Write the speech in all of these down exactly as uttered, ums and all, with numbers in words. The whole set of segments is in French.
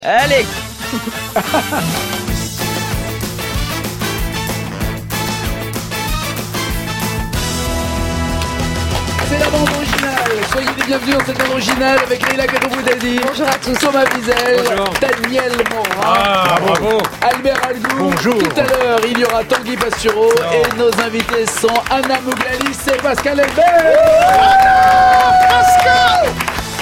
Allez. C'est la bande originale. Soyez les bienvenus dans cette bande originale avec Leïla Kadroboudadi. Bonjour à tous. Thomas Wiesel. Bonjour. Daniel Morin. Ah, bravo. Albert Algou. Bonjour. Tout à l'heure, il y aura Tanguy Pastureau. Et nos invités sont Anna Mouglalis et Pascal Elbert. Pascal.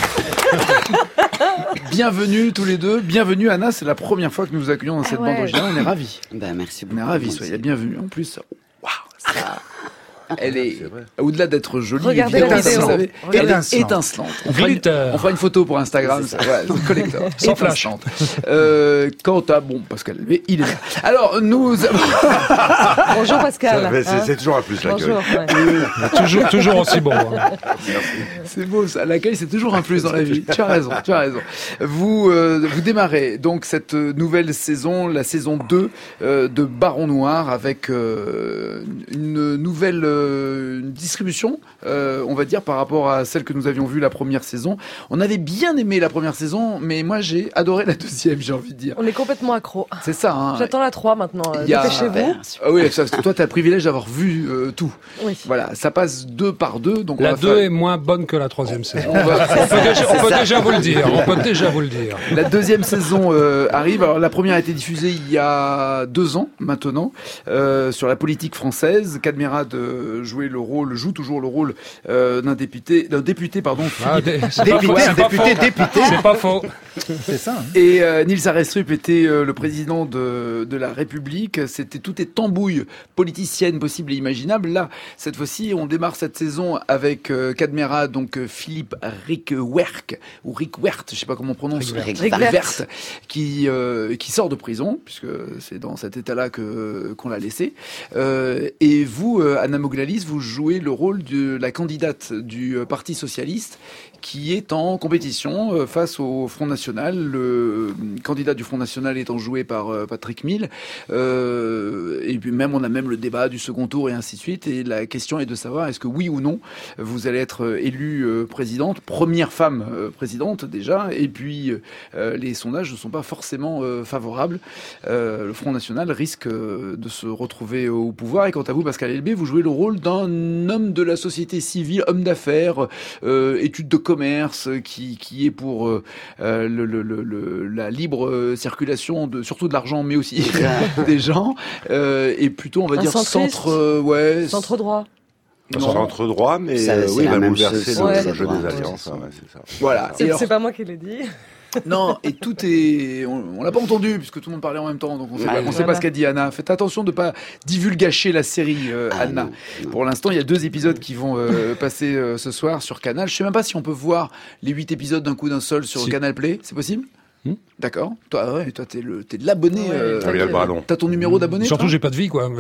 Bienvenue tous les deux. Bienvenue Anna, c'est la première fois que nous vous accueillons dans cette Ah ouais. bande originale. On est ravis. Ben, merci On beaucoup. est ravis, soyez les bienvenus. En plus, waouh, ça... Elle est, au-delà d'être jolie, Regardez évidemment, la vidéo. vous savez, elle est Étincelante. étincelante. On fera, une, Glitter. on fera une photo pour Instagram, c'est ouais, c'est collector. Sans flash. Étincelante. Euh, quant à, bon, Pascal, mais il est là. Alors, nous avons... Bonjour Pascal. Ça, mais c'est, Hein c'est toujours un plus l'accueil. Bonjour. Ouais. toujours, toujours aussi bon. Hein. C'est beau, ça. L'accueil, c'est toujours un plus dans la vie. Tu as raison, tu as raison. Vous, euh, vous démarrez donc cette nouvelle saison, la saison deux euh, de Baron Noir, avec euh, une nouvelle euh, une distribution, euh, on va dire, par rapport à celle que nous avions vue la première saison. On avait bien aimé la première saison, mais moi, j'ai adoré la deuxième, j'ai envie de dire. On est complètement accro. C'est ça, hein. J'attends la trois maintenant. Il y a- Dépêchez-vous. Ah oui, ça, toi, t'as le privilège d'avoir vu euh, tout. Oui. Voilà, ça passe deux par deux, donc on La va deux faire- est moins bonne que la troisième saison. on va- On peut, déjà, on peut déjà vous le dire. On peut déjà vous le dire. La deuxième saison euh, arrive. Alors la première a été diffusée il y a deux ans maintenant euh, sur la politique française. Cadmerade euh, jouait le rôle, joue toujours le rôle euh, d'un député, d'un député pardon. Ah, Philippe. dé- c'est pas faux, Député, c'est pas député, faux. député. C'est pas faux. C'est ça. Hein. Et euh, Nils Arestrup était euh, le président de, de la République. C'était toutes les tambouilles politiciennes possibles et imaginables. Là, cette fois-ci, on démarre cette saison avec euh, Cadmerade, donc euh, Philippe Rickwerk ou Rickwert, je sais pas comment on prononce. Rickwert. Rickwert, qui euh, qui sort de prison puisque c'est dans cet état-là que qu'on l'a laissé. Euh, et vous, euh, Anna Mouglalis, vous jouez le rôle de la candidate du euh, Parti socialiste qui est en compétition euh, face au Front National. Le euh, candidat du Front National étant joué par euh, Patrick Mille. Euh, et puis même, on a même le débat du second tour et ainsi de suite. Et la question est de savoir, est-ce que oui ou non, vous allez être euh, élue euh, présidente, première femme euh, présidente déjà. Et puis, euh, les sondages ne sont pas forcément euh, favorables. Euh, le Front National risque euh, de se retrouver au pouvoir. Et quant à vous, Pascal Elbé, vous jouez le rôle d'un homme de la société civile, homme d'affaires, euh, études de commerce, qui, qui est pour euh, euh, le, le, le, le, la libre circulation, de, surtout de l'argent, mais aussi des gens, euh, et plutôt, on va Un dire, centriste. centre... euh, ouais, Centre droit. non. Centre droit, mais Ça, euh, c'est oui, il la va même bouleverser chose, le, ouais. le jeu Ouais, des ouais, alliances. c'est hein, ouais, c'est ça. Voilà. C'est Et alors- c'est pas moi qui l'ai dit. Non, et tout est... On, on l'a pas entendu, puisque tout le monde parlait en même temps, donc on sait, Ouais. pas, on sait Voilà. pas ce qu'a dit Anna. Faites attention de pas divulgacher la série, euh, Ah, Anna. non, non. Pour l'instant, il y a deux épisodes qui vont euh, passer euh, ce soir sur Canal. Je sais même pas si on peut voir les huit épisodes d'un coup d'un seul sur Si. Canal Play. C'est possible? Hmm. D'accord. Toi, ouais, toi, t'es le, t'es de l'abonné. Ouais, euh, toi, Il y a le bras long. T'as ton numéro d'abonné? Surtout, toi j'ai pas de vie, quoi.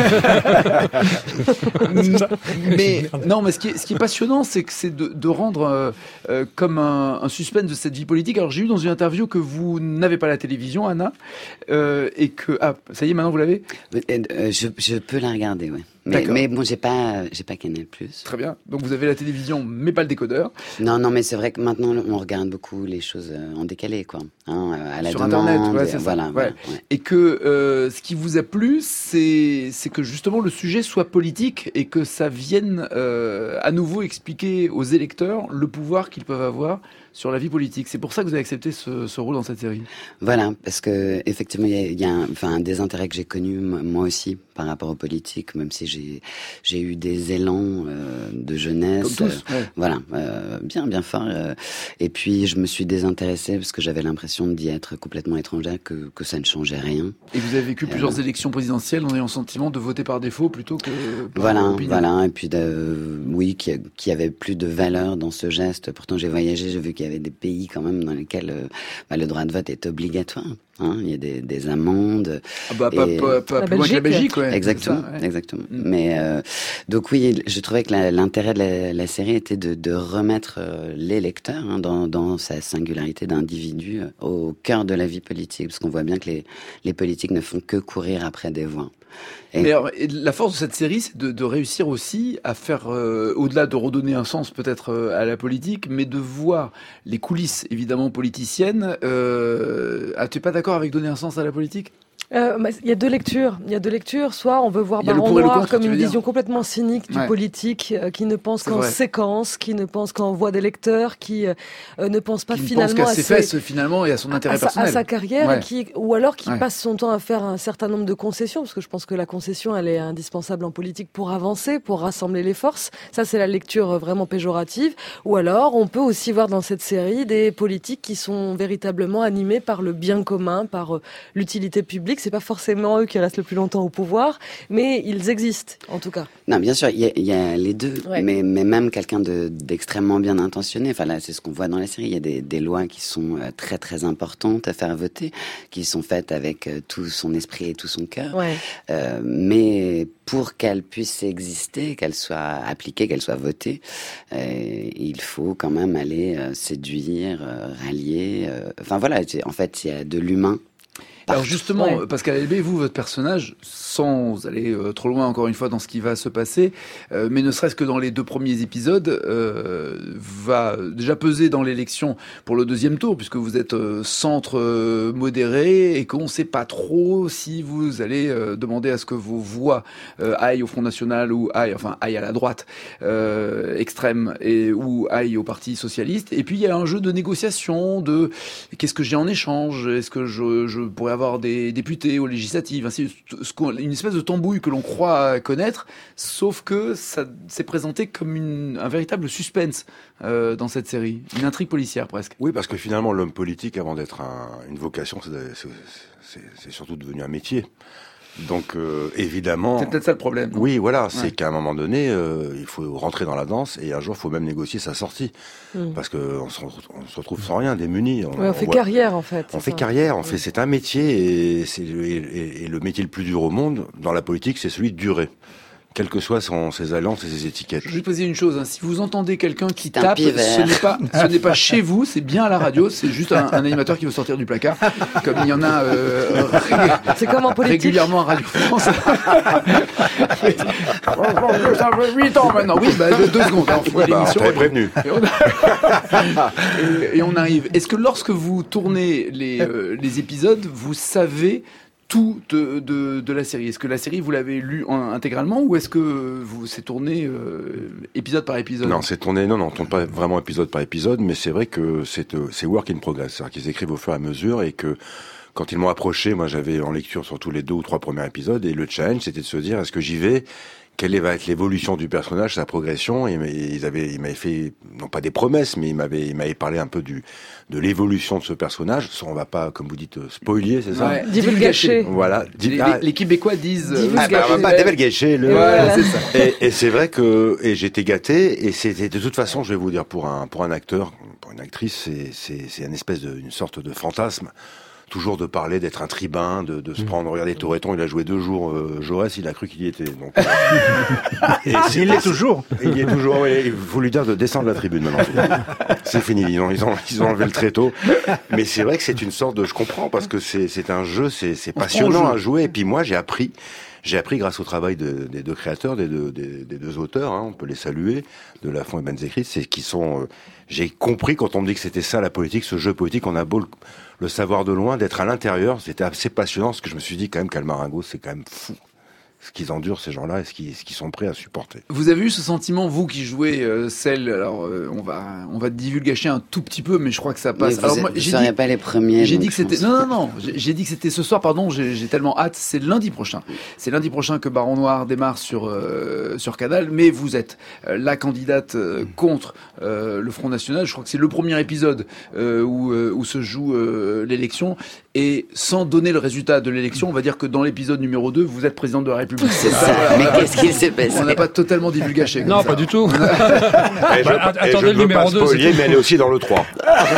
Mais non, mais ce qui est, ce qui est passionnant, c'est que c'est de, de rendre euh, euh, comme un, un suspense de cette vie politique. Alors j'ai eu dans une interview que vous n'avez pas la télévision, Anna, euh, et que ah ça y est, maintenant vous l'avez. Euh, je, je peux la regarder, ouais. Mais, D'accord. mais bon, j'ai pas, j'ai pas Canal plus. Très bien. Donc vous avez la télévision, mais pas le décodeur. Non, non, mais c'est vrai que maintenant, on regarde beaucoup les choses euh, en décalé, quoi. Hein, à la Sur demande. Internet, ouais, et c'est ça. voilà, Ouais. voilà, ouais. Et que euh, ce qui vous a plu, c'est c'est que justement le sujet soit politique et que ça vienne euh, à nouveau expliquer aux électeurs le pouvoir qu'ils peuvent avoir sur la vie politique. C'est pour ça que vous avez accepté ce, ce rôle dans cette série. Voilà, parce que effectivement, il y a, il y a un, enfin, un des intérêts que j'ai connus m- moi aussi par rapport aux politiques, même si j'ai j'ai eu des élans euh, de jeunesse. Comme tous. euh, Ouais. Voilà, euh, bien, bien fort. euh, et puis je me suis désintéressée parce que j'avais l'impression d'y être complètement étrangère, que que ça ne changeait rien. Et vous avez vécu plusieurs élections présidentielles en ayant le sentiment de voter par défaut plutôt que par Voilà, opinion. voilà. Et puis, de, oui, qu'il y avait plus de valeur dans ce geste. Pourtant, j'ai voyagé, j'ai vu qu'il y avait des pays quand même dans lesquels euh, bah, le droit de vote est obligatoire. Hein, il y a des, des amendes. Ah bah, pas, Et- pas, pas La plus loin que la Belgique. Belgique, ouais. Exactement, C'est ça, ouais. exactement. Mm. Mais euh, donc oui, je trouvais que la- l'intérêt de la, la série était de, de remettre euh, les lecteurs hein, dans, dans sa singularité d'individu euh, au cœur de la vie politique, parce qu'on voit bien que les, les politiques ne font que courir après des voix. Et- Mais alors, et la force de cette série, c'est de, de réussir aussi à faire, euh, au-delà de redonner un sens peut-être euh, à la politique, mais de voir les coulisses évidemment politiciennes. Euh, ah, tu es pas d'accord avec donner un sens à la politique ? Euh, bah, Il y a deux lectures. Il y a deux lectures. Soit on veut voir Il y a le Baron pour et le Noir contre, comme tu une veux dire. vision complètement cynique du Ouais. politique, euh, qui ne pense C'est qu'en vrai. séquence, qui ne pense qu'en voix d'électeurs, qui euh, euh, ne pense pas Qui ne pense finalement qu'à à ses ses- fesses finalement et à son intérêt à sa, personnel. à sa carrière, Ouais. et qui, ou alors qui Ouais. passe son temps à faire un certain nombre de concessions, parce que je pense que la concession, elle est indispensable en politique pour avancer, pour rassembler les forces. Ça, c'est la lecture euh, vraiment péjorative. Ou alors, on peut aussi voir dans cette série des politiques qui sont véritablement animés par le bien commun, par euh, l'utilité publique. C'est pas forcément eux qui restent le plus longtemps au pouvoir, mais ils existent, en tout cas. Non, bien sûr, il y a, il y a les deux, Ouais. mais, mais même quelqu'un de, d'extrêmement bien intentionné. Enfin là, c'est ce qu'on voit dans la série. Il y a des, des lois qui sont euh, très très importantes à faire voter, qui sont faites avec euh, tout son esprit et tout son cœur. Ouais. Euh, mais pour qu'elles puissent exister, qu'elles soient appliquées, qu'elles soient votées, euh, il faut quand même aller euh, séduire, euh, rallier. euh, Enfin voilà, c'est- en fait, il y a de l'humain. Alors partout. justement, Ouais. Pascal Elbé, vous, votre personnage, sans aller euh, trop loin encore une fois dans ce qui va se passer, euh, mais ne serait-ce que dans les deux premiers épisodes, euh, va déjà peser dans l'élection pour le deuxième tour, puisque vous êtes euh, centre euh, modéré et qu'on ne sait pas trop si vous allez euh, demander à ce que vos voix euh, aillent au Front National ou aillent, enfin, aillent à la droite euh, extrême et ou aillent au Parti Socialiste. Et puis il y a un jeu de négociation, de qu'est-ce que j'ai en échange, est-ce que je, je pourrais avoir des députés aux législatives, ainsi, ce qu'on- une espèce de tambouille que l'on croit connaître, sauf que ça s'est présenté comme une, un véritable suspense euh, dans cette série, une intrigue policière presque. Oui, parce que finalement, l'homme politique, avant d'être un- une vocation, c'est, c'est- c'est- c'est surtout devenu un métier. Donc, euh, évidemment... C'est peut-être ça le problème. non Oui, voilà, c'est Ouais. qu'à un moment donné, euh, il faut rentrer dans la danse et un jour, il faut même négocier sa sortie. Mm. Parce qu'on se, retrouve- on se retrouve sans rien, démunis. Ouais, on fait voit- carrière, en fait. On c'est fait ça. carrière, on Ouais. fait, c'est un métier et, c'est, et, et- et le métier le plus dur au monde, dans la politique, c'est celui de durer. Quelles que soient son, ses alliances et ses étiquettes. Je vais poser une chose, hein. Si vous entendez quelqu'un qui C'est un tape, pivert. ce n'est pas, ce n'est pas chez vous, c'est bien à la radio, c'est juste un, un animateur qui veut sortir du placard, comme il y en a euh, ré- C'est comme en politique. régulièrement à Radio France. Ça fait huit ans maintenant. Oui, bah, deux, deux secondes. hein, on finit Ouais, bah, on l'émission. t'avait prévenu. Et on, et, et on arrive. Est-ce que lorsque vous tournez les, euh, les épisodes, vous savez tout de, de, de la série? Est-ce que la série, vous l'avez lu en- intégralement ou est-ce que vous c'est tourné euh, épisode par épisode? Non, c'est tourné, non, non, on tourne pas vraiment épisode par épisode, mais c'est vrai que c'est, euh, c'est work in progress. C'est-à-dire qu'ils écrivent au fur et à mesure et que quand ils m'ont approché, moi j'avais en lecture sur tous les deux ou trois premiers épisodes et le challenge c'était de se dire est-ce que j'y vais? Quelle va être l'évolution du personnage, sa progression? Et ils avaient, ils m'avaient fait, non pas des promesses, mais ils m'avaient, ils m'avaient parlé un peu du, de l'évolution de ce personnage. Ça, on va pas, comme vous dites, spoiler, c'est ça? Ouais, Divulgacher. Voilà. Les, les- les Québécois disent. euh, Divulgacher. Ah, bah, on va pas dévalgacher le. Voilà, c'est ça. Et, et c'est vrai que et j'étais gâté et c'était de toute façon, je vais vous dire, pour un pour un acteur, pour une actrice, c'est c'est c'est une espèce de une sorte de fantasme. Toujours de parler, d'être un tribun, de, de se prendre. Regardez, Toretton, il a joué deux jours. Euh, Jaurès, il a cru qu'il y était. Donc, euh, et c'est- Il l'est toujours. et il y est toujours. Ouais, il faut lui dire de descendre la tribune maintenant. C'est fini. Ils ont, ils ont, ils ont enlevé le tréteau. Mais c'est vrai que c'est une sorte de. Je comprends parce que c'est, c'est un jeu, c'est, c'est On se passionnant prend au jeu. à jouer. Et puis moi, j'ai appris. J'ai appris grâce au travail de- des deux créateurs, des deux, des, des deux auteurs, hein, on peut les saluer, de Lafont et Benzekrit, c'est qui sont. Euh, j'ai compris quand on me dit que c'était ça la politique, ce jeu politique, on a beau le, le savoir de loin, d'être à l'intérieur, c'était assez passionnant, parce que je me suis dit quand même qu'Almaringo, c'est quand même fou ce qu'ils endurent ces gens-là et ce qu'ils, ce qu'ils sont prêts à supporter. Vous avez eu ce sentiment, vous qui jouez euh, celle, alors euh, on va on va divulgacher un tout petit peu, mais je crois que ça Mais passe. vous Alors êtes- moi, vous j'ai seriez dit, pas les premiers. j'ai donc dit que je c'était pense non non non, j'ai j'ai dit que c'était ce soir, pardon, j'ai j'ai tellement hâte, c'est lundi prochain. C'est lundi prochain que Baron Noir démarre sur euh, sur Canal, mais vous êtes euh, la candidate euh, contre euh, le Front National. Je crois que c'est le premier épisode euh, où euh, où se joue euh, l'élection. Et sans donner le résultat de l'élection, on va dire que dans l'épisode numéro deux, vous êtes président de la République. C'est Ah, ça. voilà, Mais voilà. qu'est-ce qu'il s'est passé? On n'a pas totalement divulgaché. comme Non, ça. pas du tout. Et je, Bah, et je attendez, ne le veux numéro pas deux, spoiler, c'est mais elle est aussi dans le trois.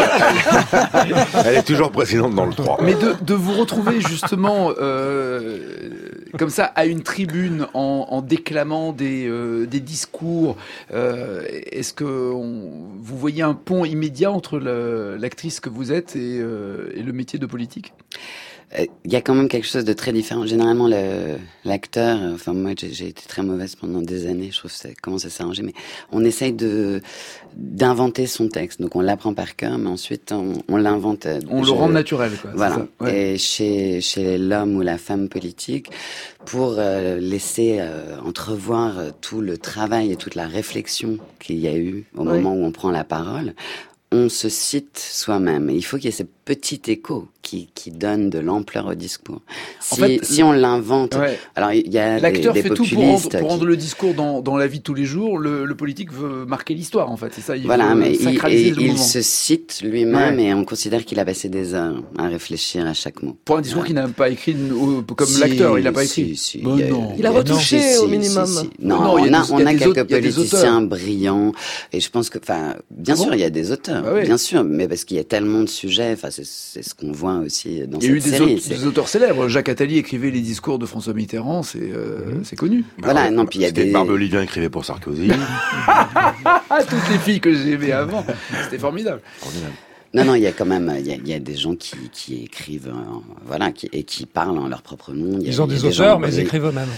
Elle est toujours présidente dans le trois. Mais de, de vous retrouver justement euh, comme ça à une tribune en, en déclamant des, euh, des discours, euh, est-ce que on, vous voyez un pont immédiat entre le- l'actrice que vous êtes et, euh, et le métier de politique? il y a quand même quelque chose de très différent. Généralement, le, l'acteur, enfin moi j'ai, j'ai été très mauvaise pendant des années, je trouve que ça commence à s'arranger, mais on essaye de d'inventer son texte. Donc on l'apprend par cœur, mais ensuite on, on l'invente. On je, le rend naturel, quoi. Voilà. C'est ça, ouais. Et chez chez l'homme ou la femme politique, pour euh, laisser euh, entrevoir euh, tout le travail et toute la réflexion qu'il y a eu au oui. moment où on prend la parole, on se cite soi-même. Et il faut qu'il y ait ce petit écho qui, qui donne de l'ampleur au discours. Si, En fait, si on l'invente, ouais. alors il y a L'acteur des, des fait tout pour populistes rendre, pour rendre qui... le discours dans, dans la vie de tous les jours. Le, le politique veut marquer l'histoire, en fait. C'est ça, il Voilà, veut mais il, sacraliser et, le il moment. se cite lui-même Ouais. et on considère qu'il a passé des heures à réfléchir à chaque mot. Pour un discours Ouais. qu'il n'a pas écrit, au- comme Si, l'acteur, il n'a pas écrit. si, si, Bon, il y a- non. Il a retouché Si, si, au si, minimum. si, si. Non, Non, il y a on a, des- on il y a a des quelques auteurs- il y a des politiciens brillants et je pense que, enfin, bien Ah sûr, bon il y a des auteurs, Bah oui. bien sûr, mais parce qu'il y a tellement de sujets. Enfin, c'est, c'est ce qu'on voit aussi dans Il y a eu cette des, série. aute- c'est- des auteurs célèbres. Jacques Attali écrivait les discours de François Mitterrand, c'est euh, c'est connu. Voilà, non, puis il y a C'était des. Barbelivien écrivait pour Sarkozy. Ah, toutes les filles que j'aimais avant, c'était formidable. Formidable. Non, non, il y a quand même, il y a, il y a des gens qui, qui écrivent, euh, voilà, qui, et qui parlent en leur propre nom. Il y a- Ils ont il y a des gens auteurs, mais ils brillants. écrivent eux-mêmes.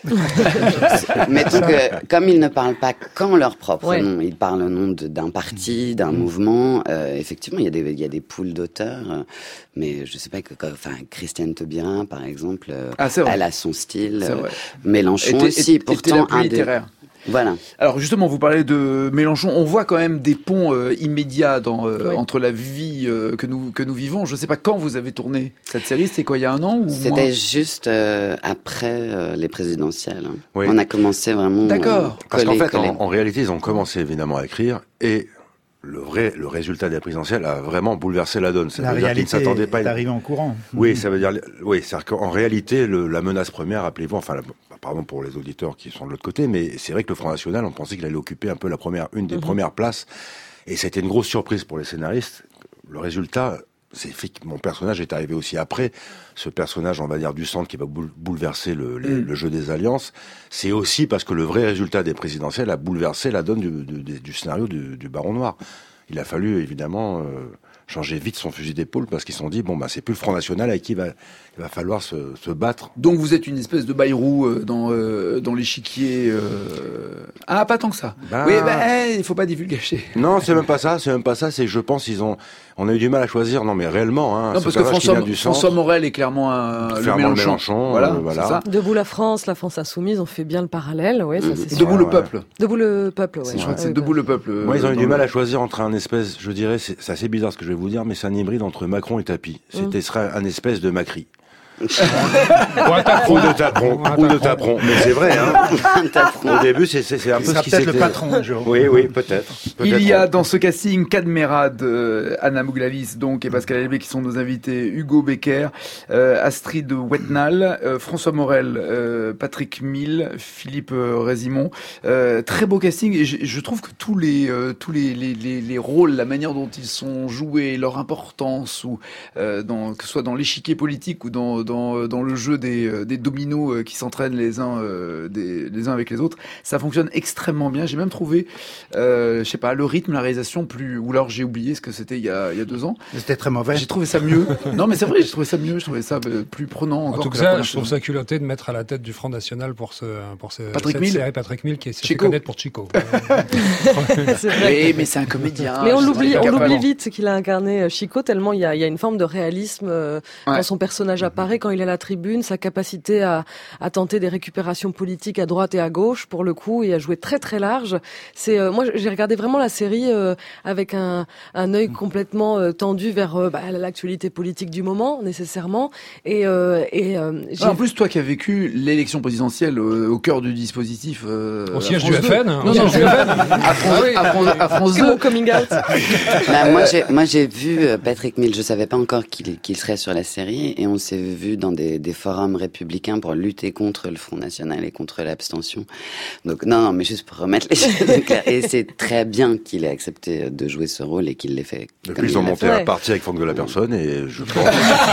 Mettons que, comme ils ne parlent pas qu'en leur propre Ouais. nom, ils parlent au nom de- d'un parti, d'un mouvement. Euh, effectivement, il y a des, il y a des poules d'auteurs, euh, mais je sais pas que, que- enfin, Christiane Taubira, par exemple, euh, Ah, c'est vrai. elle a son style. C'est euh, vrai. Mélenchon Était- aussi, était pourtant la plus un des. littéraire. Voilà. Alors justement, vous parlez de Mélenchon. On voit quand même des ponts euh, immédiats dans, euh, Oui. entre la vie euh, que nous que nous vivons. Je ne sais pas quand vous avez tourné cette série. C'était quoi, il y a un an ou moins C'était juste euh, après euh, les présidentielles. hein. Oui. On a commencé vraiment. D'accord. euh, Parce qu'en collé, fait, collé. en, en réalité, ils ont commencé évidemment à écrire et le vrai, le résultat des présidentielles a vraiment bouleversé la donne. Ça La veut dire qu'ils ne réalité s'attendaient pas. est arrivée en courant. Oui, ça veut dire, oui, c'est-à-dire qu'en réalité, le, la menace première, rappelez-vous, enfin, la- pardon pour les auditeurs qui sont de l'autre côté, mais c'est vrai que le Front National, on pensait qu'il allait occuper un peu la première, une des Mhm. premières places, et c'était une grosse surprise pour les scénaristes. Le résultat, c'est fait que mon personnage est arrivé aussi après, ce personnage, on va dire, du centre qui va boule- bouleverser le, les- Mm. le jeu des alliances. C'est aussi parce que le vrai résultat des présidentielles a bouleversé la donne du, du, du- du scénario du, du Baron Noir. Il a fallu évidemment euh, changer vite son fusil d'épaule parce qu'ils se sont dit bon bah c'est plus le Front National avec qui il va, il va falloir se, se battre. Donc vous êtes une espèce de Bayrou euh, dans euh, dans l'échiquier. Euh... Ah, pas tant que ça. Ben, Oui, bah, eh, il faut pas divulgacher. Non, c'est même pas ça, c'est même pas ça. C'est je pense ils ont, on a eu du mal à choisir. Non mais réellement, hein, Non, ce parce que personnage qui François, vient du François centre, Morel est clairement un le clairement le Mélenchon. Mélenchon, Voilà, euh, voilà. c'est ça. Debout la France, la France insoumise, on fait bien le parallèle, oui, ça Mhm. c'est sûr. Debout Ouais, le ouais. peuple. Debout le peuple, ouais. C'est- je crois que c'est Ouais, Debout le peuple. Moi, ils ont euh, eu dans du mal le- à choisir entre un espèce, je dirais, c'est c'est assez bizarre ce que je vais vous dire, mais c'est un hybride entre Macron et Tapi. C'était serait un espèce de Macri. Ou un taperon. Ou de Taperon, Ou un ou de taperon. Taperon. Mais c'est vrai, hein. Au début, c'est c'est c'est un Il peu ce sera qui peut-être s'était. le patron un jour. Oui, oui, peut-être. Il Peut-être. y a dans ce casting Cadmerade, euh, Anna Mouglalis donc et Pascal Elbé qui sont nos invités, Hugo Becker, euh, Astrid Wetnal, euh, François Morel, euh, Patrick Mille, Philippe euh, Résimon. Euh, très beau casting et je, je trouve que tous les euh, tous les, les, les, les rôles, la manière dont ils sont joués, leur importance ou euh, dans, que ce soit dans l'échiquier politique ou dans dans, dans le jeu des, euh, des dominos euh, qui s'entraînent les uns euh, des, les uns avec les autres, ça fonctionne extrêmement bien. J'ai même trouvé euh, je sais pas, le rythme, la réalisation plus, ou alors j'ai oublié ce que c'était il y a, il y a deux ans. C'était très mauvais. J'ai trouvé ça mieux. Non, mais c'est vrai, j'ai trouvé ça mieux, je trouvais ça euh, plus prenant En encore. tout que la cas, première je trouve saison. ça culotté de mettre à la tête du Front National pour ce, pour ce, Patrick cette Mille. série Patrick Mille qui s'est fait Chico. connaître pour Chico. c'est vrai. Oui, mais c'est un comédien. Mais on je sais l'oublie, pas on capable. l'oublie vite qu'il a incarné euh, Chico tellement il y a, il y a une forme de réalisme euh, Ouais. quand son personnage apparaît, quand il est à la tribune, sa capacité à, à tenter des récupérations politiques à droite et à gauche pour le coup et à jouer très très large. C'est euh, moi j'ai regardé vraiment la série euh, avec un, un œil complètement euh, tendu vers euh, bah, l'actualité politique du moment nécessairement et, euh, et euh, j'ai Ah, en plus, toi qui as vécu l'élection présidentielle euh, au cœur du dispositif. Euh, Au à siège France du deux. F N. Non, Au non, siège du F N. à France, Ah oui. à France, à France c'est mon deux. coming out. Bah, moi, j'ai, moi, j'ai vu euh, Patrick Mille. Je savais pas encore qu'il, qu'il serait sur la série, et on s'est vu dans des, des forums républicains pour lutter contre le Front National et contre l'abstention. Donc, non, non, mais juste pour remettre les choses claires. Et c'est très bien qu'il ait accepté de jouer ce rôle et qu'il l'ait fait. Depuis, comme ils il ont l'a monté fait. un parti avec Franck de la Personne et je pense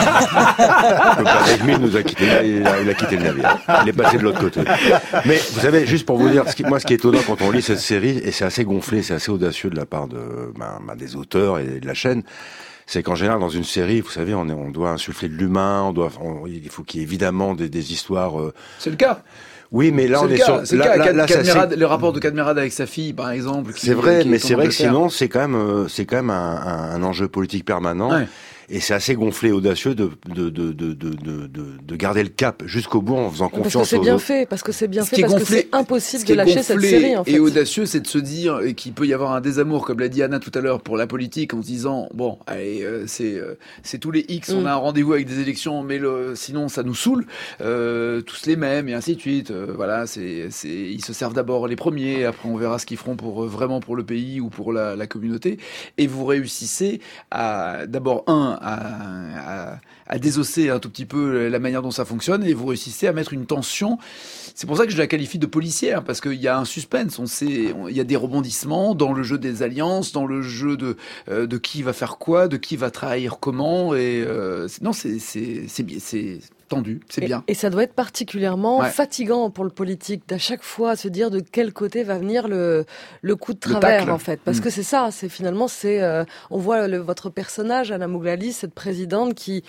que Patrick Mille nous a quitté, il a, il a quitté le navire. Il est passé de l'autre côté. Mais vous savez, juste pour vous dire, ce qui, moi, ce qui est étonnant quand on lit cette série, et c'est assez gonflé, c'est assez audacieux de la part de, ben, ben, des auteurs et de la chaîne, c'est qu'en général, dans une série, vous savez, on, est, on doit insuffler de l'humain, on doit, on, il faut qu'il y ait évidemment des, des histoires... Euh... C'est le cas. Oui, mais là, c'est on est cas, sur... C'est là, le cas, là, là, Cadmerade, ça, le rapport de Cadmerade avec sa fille, par exemple. C'est vrai, mais c'est vrai que sinon, c'est quand même, euh, c'est quand même un, un, un enjeu politique permanent. Ouais. Et c'est assez gonflé, audacieux de de de de de de, de garder le cap jusqu'au bout en faisant confiance aux Parce que c'est bien fait, parce que c'est bien fait, parce gonflé, que c'est impossible de lâcher cette série. En fait. Et audacieux, c'est de se dire qu'il peut y avoir un désamour, comme l'a dit Anna tout à l'heure, pour la politique, en se disant bon, allez, euh, c'est euh, c'est tous les X, mm. on a un rendez-vous avec des élections, mais le, sinon ça nous saoule, euh, tous les mêmes et ainsi de suite. Euh, voilà, c'est c'est ils se servent d'abord les premiers, après on verra ce qu'ils feront pour euh, vraiment pour le pays ou pour la, la communauté. Et vous réussissez à d'abord un à À, à désosser un tout petit peu la manière dont ça fonctionne et vous réussissez à mettre une tension. C'est pour ça que je la qualifie de policière, parce qu'il y a un suspense, on sait, on, il y a des rebondissements dans le jeu des alliances, dans le jeu de euh, de qui va faire quoi, de qui va trahir comment. Et euh, non, c'est c'est c'est bien, c'est tendu, c'est et, bien. Et ça doit être particulièrement ouais. fatigant pour le politique d'à chaque fois se dire de quel côté va venir le le coup de travers en fait, parce mmh. que c'est ça, c'est finalement c'est euh, on voit le, votre personnage Anna Mouglalis, cette présidente qui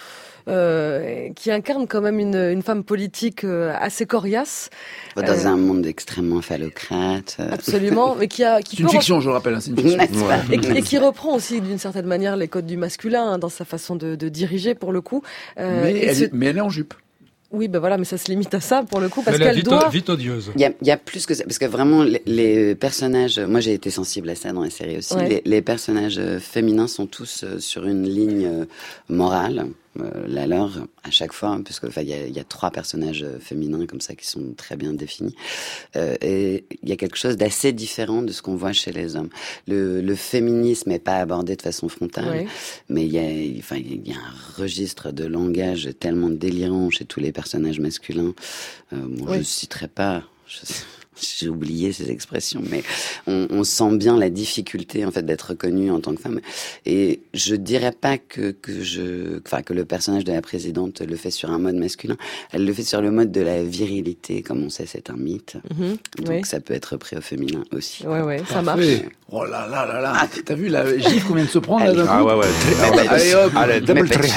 euh, qui incarne quand même une une femme politique euh, assez coriace dans euh, un monde extrêmement phallocrate. Absolument, mais qui a qui c'est une fiction, rep... je le rappelle, hein, c'est une fiction. Ouais. Et, et qui reprend aussi d'une certaine manière les codes du masculin hein, dans sa façon de, de diriger pour le coup. Euh, mais, elle, ce... mais elle est en jupe. Oui, ben voilà, mais ça se limite à ça pour le coup, parce mais qu'elle vite, doit... vite odieuse. Il y a, il y a plus que ça, parce que vraiment les, les personnages, moi j'ai été sensible à ça dans la série aussi. Ouais. Les, les personnages féminins sont tous sur une ligne morale. Euh, la leur à chaque fois, hein, parce que enfin il y a, y a trois personnages féminins comme ça qui sont très bien définis. Euh, et il y a quelque chose d'assez différent de ce qu'on voit chez les hommes. Le, le féminisme n'est pas abordé de façon frontale, ouais. mais il y a, enfin il y a un registre de langage tellement délirant chez tous les personnages masculins. Euh, bon, ouais. Je citerai pas. Je... J'ai oublié ces expressions, mais on, on sent bien la difficulté en fait d'être reconnue en tant que femme. Et je dirais pas que que je, enfin que le personnage de la présidente le fait sur un mode masculin. Elle le fait sur le mode de la virilité, comme on sait, c'est un mythe. Mm-hmm, donc oui. ça peut être pris au féminin aussi. Ouais ouais, ça marche. Oh là là là là, ah, t'as vu la gifle qu'on vient de se prendre là d'un coup. Ah ouais ouais. Allez, allez hop, allez double trick.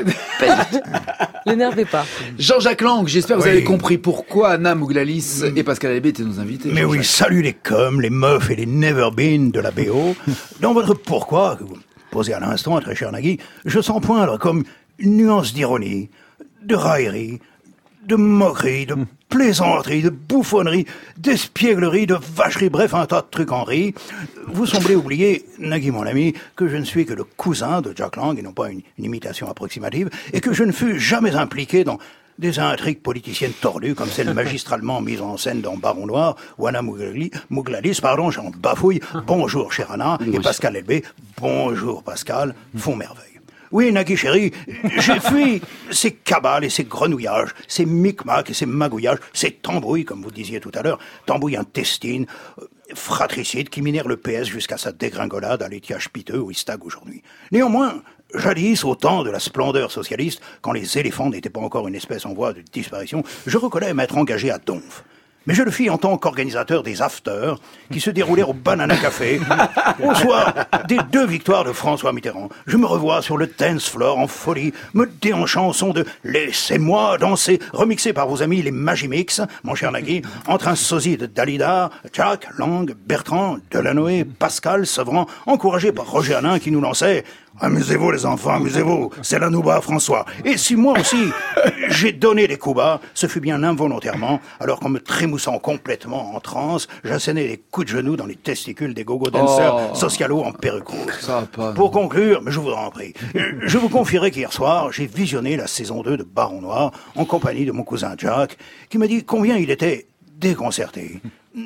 L'énervez pas. Jean-Jacques Lang, j'espère que oui. vous avez compris pourquoi Anna Mouglalis mmh. et Pascal Elbé étaient nos invités. Mais oui, salut les coms, les meufs et les never been de la B O. Dans votre pourquoi, que vous posez à l'instant, très cher Nagui, je sens poindre comme une nuance d'ironie, de raillerie, de moquerie, de plaisanterie, de bouffonnerie, d'espièglerie, de vacherie, bref, un tas de trucs en riz. Vous semblez oublier, Nagui mon ami, que je ne suis que le cousin de Jack Lang, et non pas une, une imitation approximative, et que je ne fus jamais impliqué dans des intrigues politiciennes tordues, comme celle magistralement mise en scène dans Baron Noir, où Anna Mouglalis, Mouglalis pardon, j'en bafouille, bonjour cher Anna, et Pascal Elbé, bonjour Pascal, font merveille. Oui, Nagui chéri, j'ai fui ces cabales et ces grenouillages, ces micmacs et ces magouillages, ces tambouilles, comme vous disiez tout à l'heure, tambouilles intestines, euh, fratricides qui minèrent le P S jusqu'à sa dégringolade à l'étiage piteux où il stagne aujourd'hui. Néanmoins, jadis, au temps de la splendeur socialiste, quand les éléphants n'étaient pas encore une espèce en voie de disparition, je reconnais m'être engagé à Donf. Mais je le fis en tant qu'organisateur des afters qui se déroulèrent au Banana Café au soir des deux victoires de François Mitterrand. Je me revois sur le dance floor en folie, me déhanchant au son de « Laissez-moi danser » remixé par vos amis les Magimix, mon cher Nagui, entre un sosie de Dalida, Jack, Lang, Bertrand, Delanoë, Pascal, Sevran, encouragé par Roger Hanin qui nous lançait « Amusez-vous les enfants, amusez-vous, c'est la nouba François ». Et si moi aussi, j'ai donné les coups bas, ce fut bien involontairement, alors qu'en me trémoussant complètement en transe, j'assénais les coups de genoux dans les testicules des gogo dancers oh. socialos en perruque rouge. Pour conclure, mais je vous en prie, je vous confierai qu'hier soir, j'ai visionné la saison deux de Baron Noir en compagnie de mon cousin Jack, qui m'a dit combien il était déconcerté,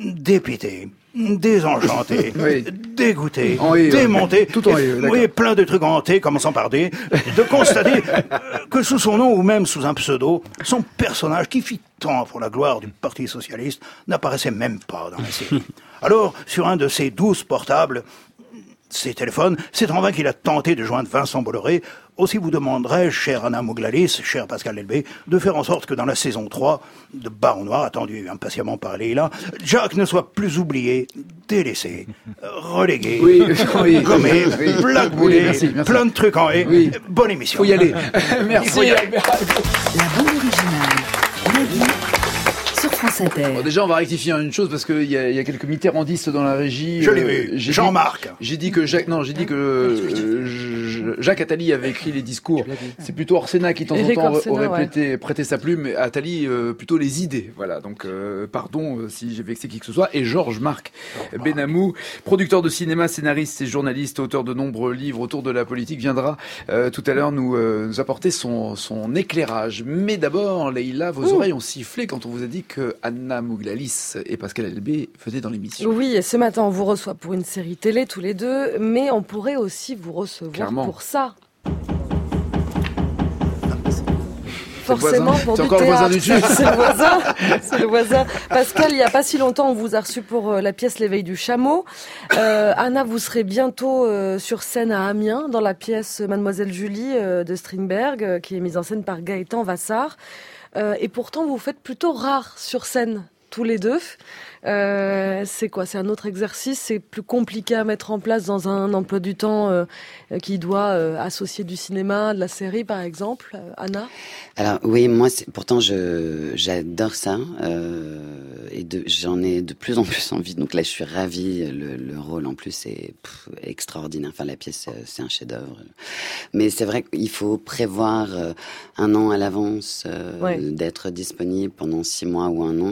dépité, désenchanté, oui. dégoûté, oui, démonté, tout en oui, oui, plein de trucs hantés, commençant par D, de constater que sous son nom ou même sous un pseudo, son personnage qui fit tant pour la gloire du Parti Socialiste n'apparaissait même pas dans la série. Alors, sur un de ces douze portables, ses téléphones. C'est en vain qu'il a tenté de joindre Vincent Bolloré. Aussi vous demanderai, chère Anna Mouglalis, cher Pascal Delbé, de faire en sorte que dans la saison trois de Baron Noir, attendu impatiemment par Leïla, Jacques ne soit plus oublié, délaissé, relégué, Oui, oui. gommé, Oui. blackboulé, Oui, merci, merci. plein de trucs en haie. Oui. Bonne émission. Faut y aller. Merci. Faut y aller. La bande originale. Nagui sur France Inter. Bon, déjà, on va rectifier une chose parce qu'il y, a- il y a quelques mitterrandistes dans la régie. Je l'ai Euh, vu. j'ai Jean-Marc. dit- J'ai dit que Jacques, non, j'ai dit que euh, J- Jacques Attali avait écrit les discours. C'est plutôt Orsena qui, de temps en Éric temps, Orsena, aurait ouais. prêté, prêté sa plume. Et Attali, euh, plutôt les idées. Voilà. Donc, euh, pardon euh, si j'ai vexé qui que ce soit. Et Georges Marc Benamou, producteur de cinéma, scénariste et journaliste, auteur de nombreux livres autour de la politique, viendra euh, tout à l'heure nous, euh, nous apporter son, son éclairage. Mais d'abord, Leïla, vos Ouh. oreilles ont sifflé quand on vous a dit que Anna Mouglalis et Pascal Elbé venaient dans l'émission. Oui, et ce matin, on vous reçoit pour une série télé tous les deux, mais on pourrait aussi vous recevoir Clairement. pour ça. le voisin. Forcément, pour C'est du encore le voisin théâtre. du dessus. C'est le voisin. C'est le voisin. Pascal, il n'y a pas si longtemps, on vous a reçu pour euh, la pièce L'éveil du chameau. Euh, Anna, vous serez bientôt euh, sur scène à Amiens, dans la pièce Mademoiselle Julie euh, de Strindberg, euh, qui est mise en scène par Gaëtan Vassar. Euh, et pourtant, vous vous faites plutôt rare sur scène, tous les deux. Euh, c'est quoi? C'est un autre exercice? C'est plus compliqué à mettre en place dans un emploi du temps euh, qui doit euh, associer du cinéma, de la série, par exemple. Euh, Anna? Alors oui, moi, c'est, pourtant, je j'adore ça euh, et de, j'en ai de plus en plus envie. Donc là, je suis ravie. Le, le rôle, en plus, est pff, extraordinaire. Enfin, la pièce, c'est, c'est un chef-d'œuvre. Mais c'est vrai qu'il faut prévoir euh, un an à l'avance euh, Ouais. d'être disponible pendant six mois ou un an.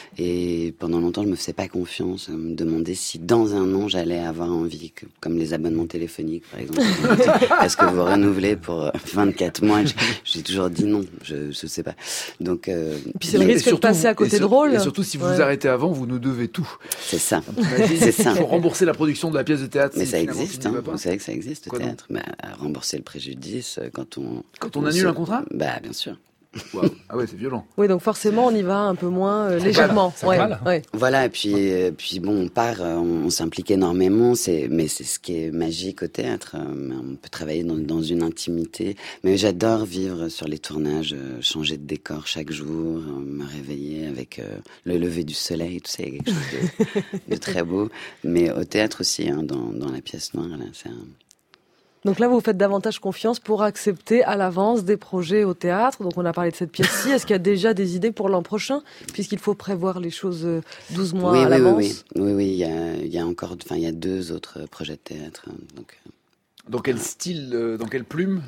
Et pendant longtemps, je me faisais pas confiance. Je me demandais si dans un an, j'allais avoir envie, que, comme les abonnements téléphoniques, par exemple. Est-ce que vous renouvelez pour vingt-quatre mois? J'ai, j'ai toujours dit non. Je, je sais pas. Donc, euh, Puis c'est le Et risque de surtout- passer à et côté sur- de rôle. Et surtout, si vous Ouais. vous arrêtez avant, vous nous devez tout. c'est ça. Imagine, C'est ça. Il faut rembourser la production de la pièce de théâtre. Mais si ça finalement existe, tu n'y hein. vas pas. Vous savez que ça existe, Quoi le théâtre. Bah, à rembourser le préjudice euh, quand on... Quand on annule se- un contrat Bah, bien sûr. Waouh. Ah ouais, c'est violent. Oui, donc forcément, on y va un peu moins euh, légèrement. Ça Ouais, va, là. ouais. Voilà, et puis, euh, puis bon, on part, euh, on, on s'implique énormément, c'est, mais c'est ce qui est magique au théâtre. euh, On peut travailler dans, dans une intimité. Mais j'adore vivre sur les tournages, euh, changer de décor chaque jour, euh, me réveiller avec euh, le lever du soleil, tout ça, il y a quelque chose de, de très beau. Mais au théâtre aussi, hein, dans, dans la pièce noire, là, c'est un... Donc là, vous faites davantage confiance pour accepter à l'avance des projets au théâtre. Donc on a parlé de cette pièce-ci. Est-ce qu'il y a déjà des idées pour l'an prochain? Puisqu'il faut prévoir les choses euh, douze mois oui, à oui, l'avance. oui, oui, oui, oui, il y a, il y a encore, enfin, il y a deux autres projets de théâtre. hein, donc, Dans quel style, euh, dans quelle plume?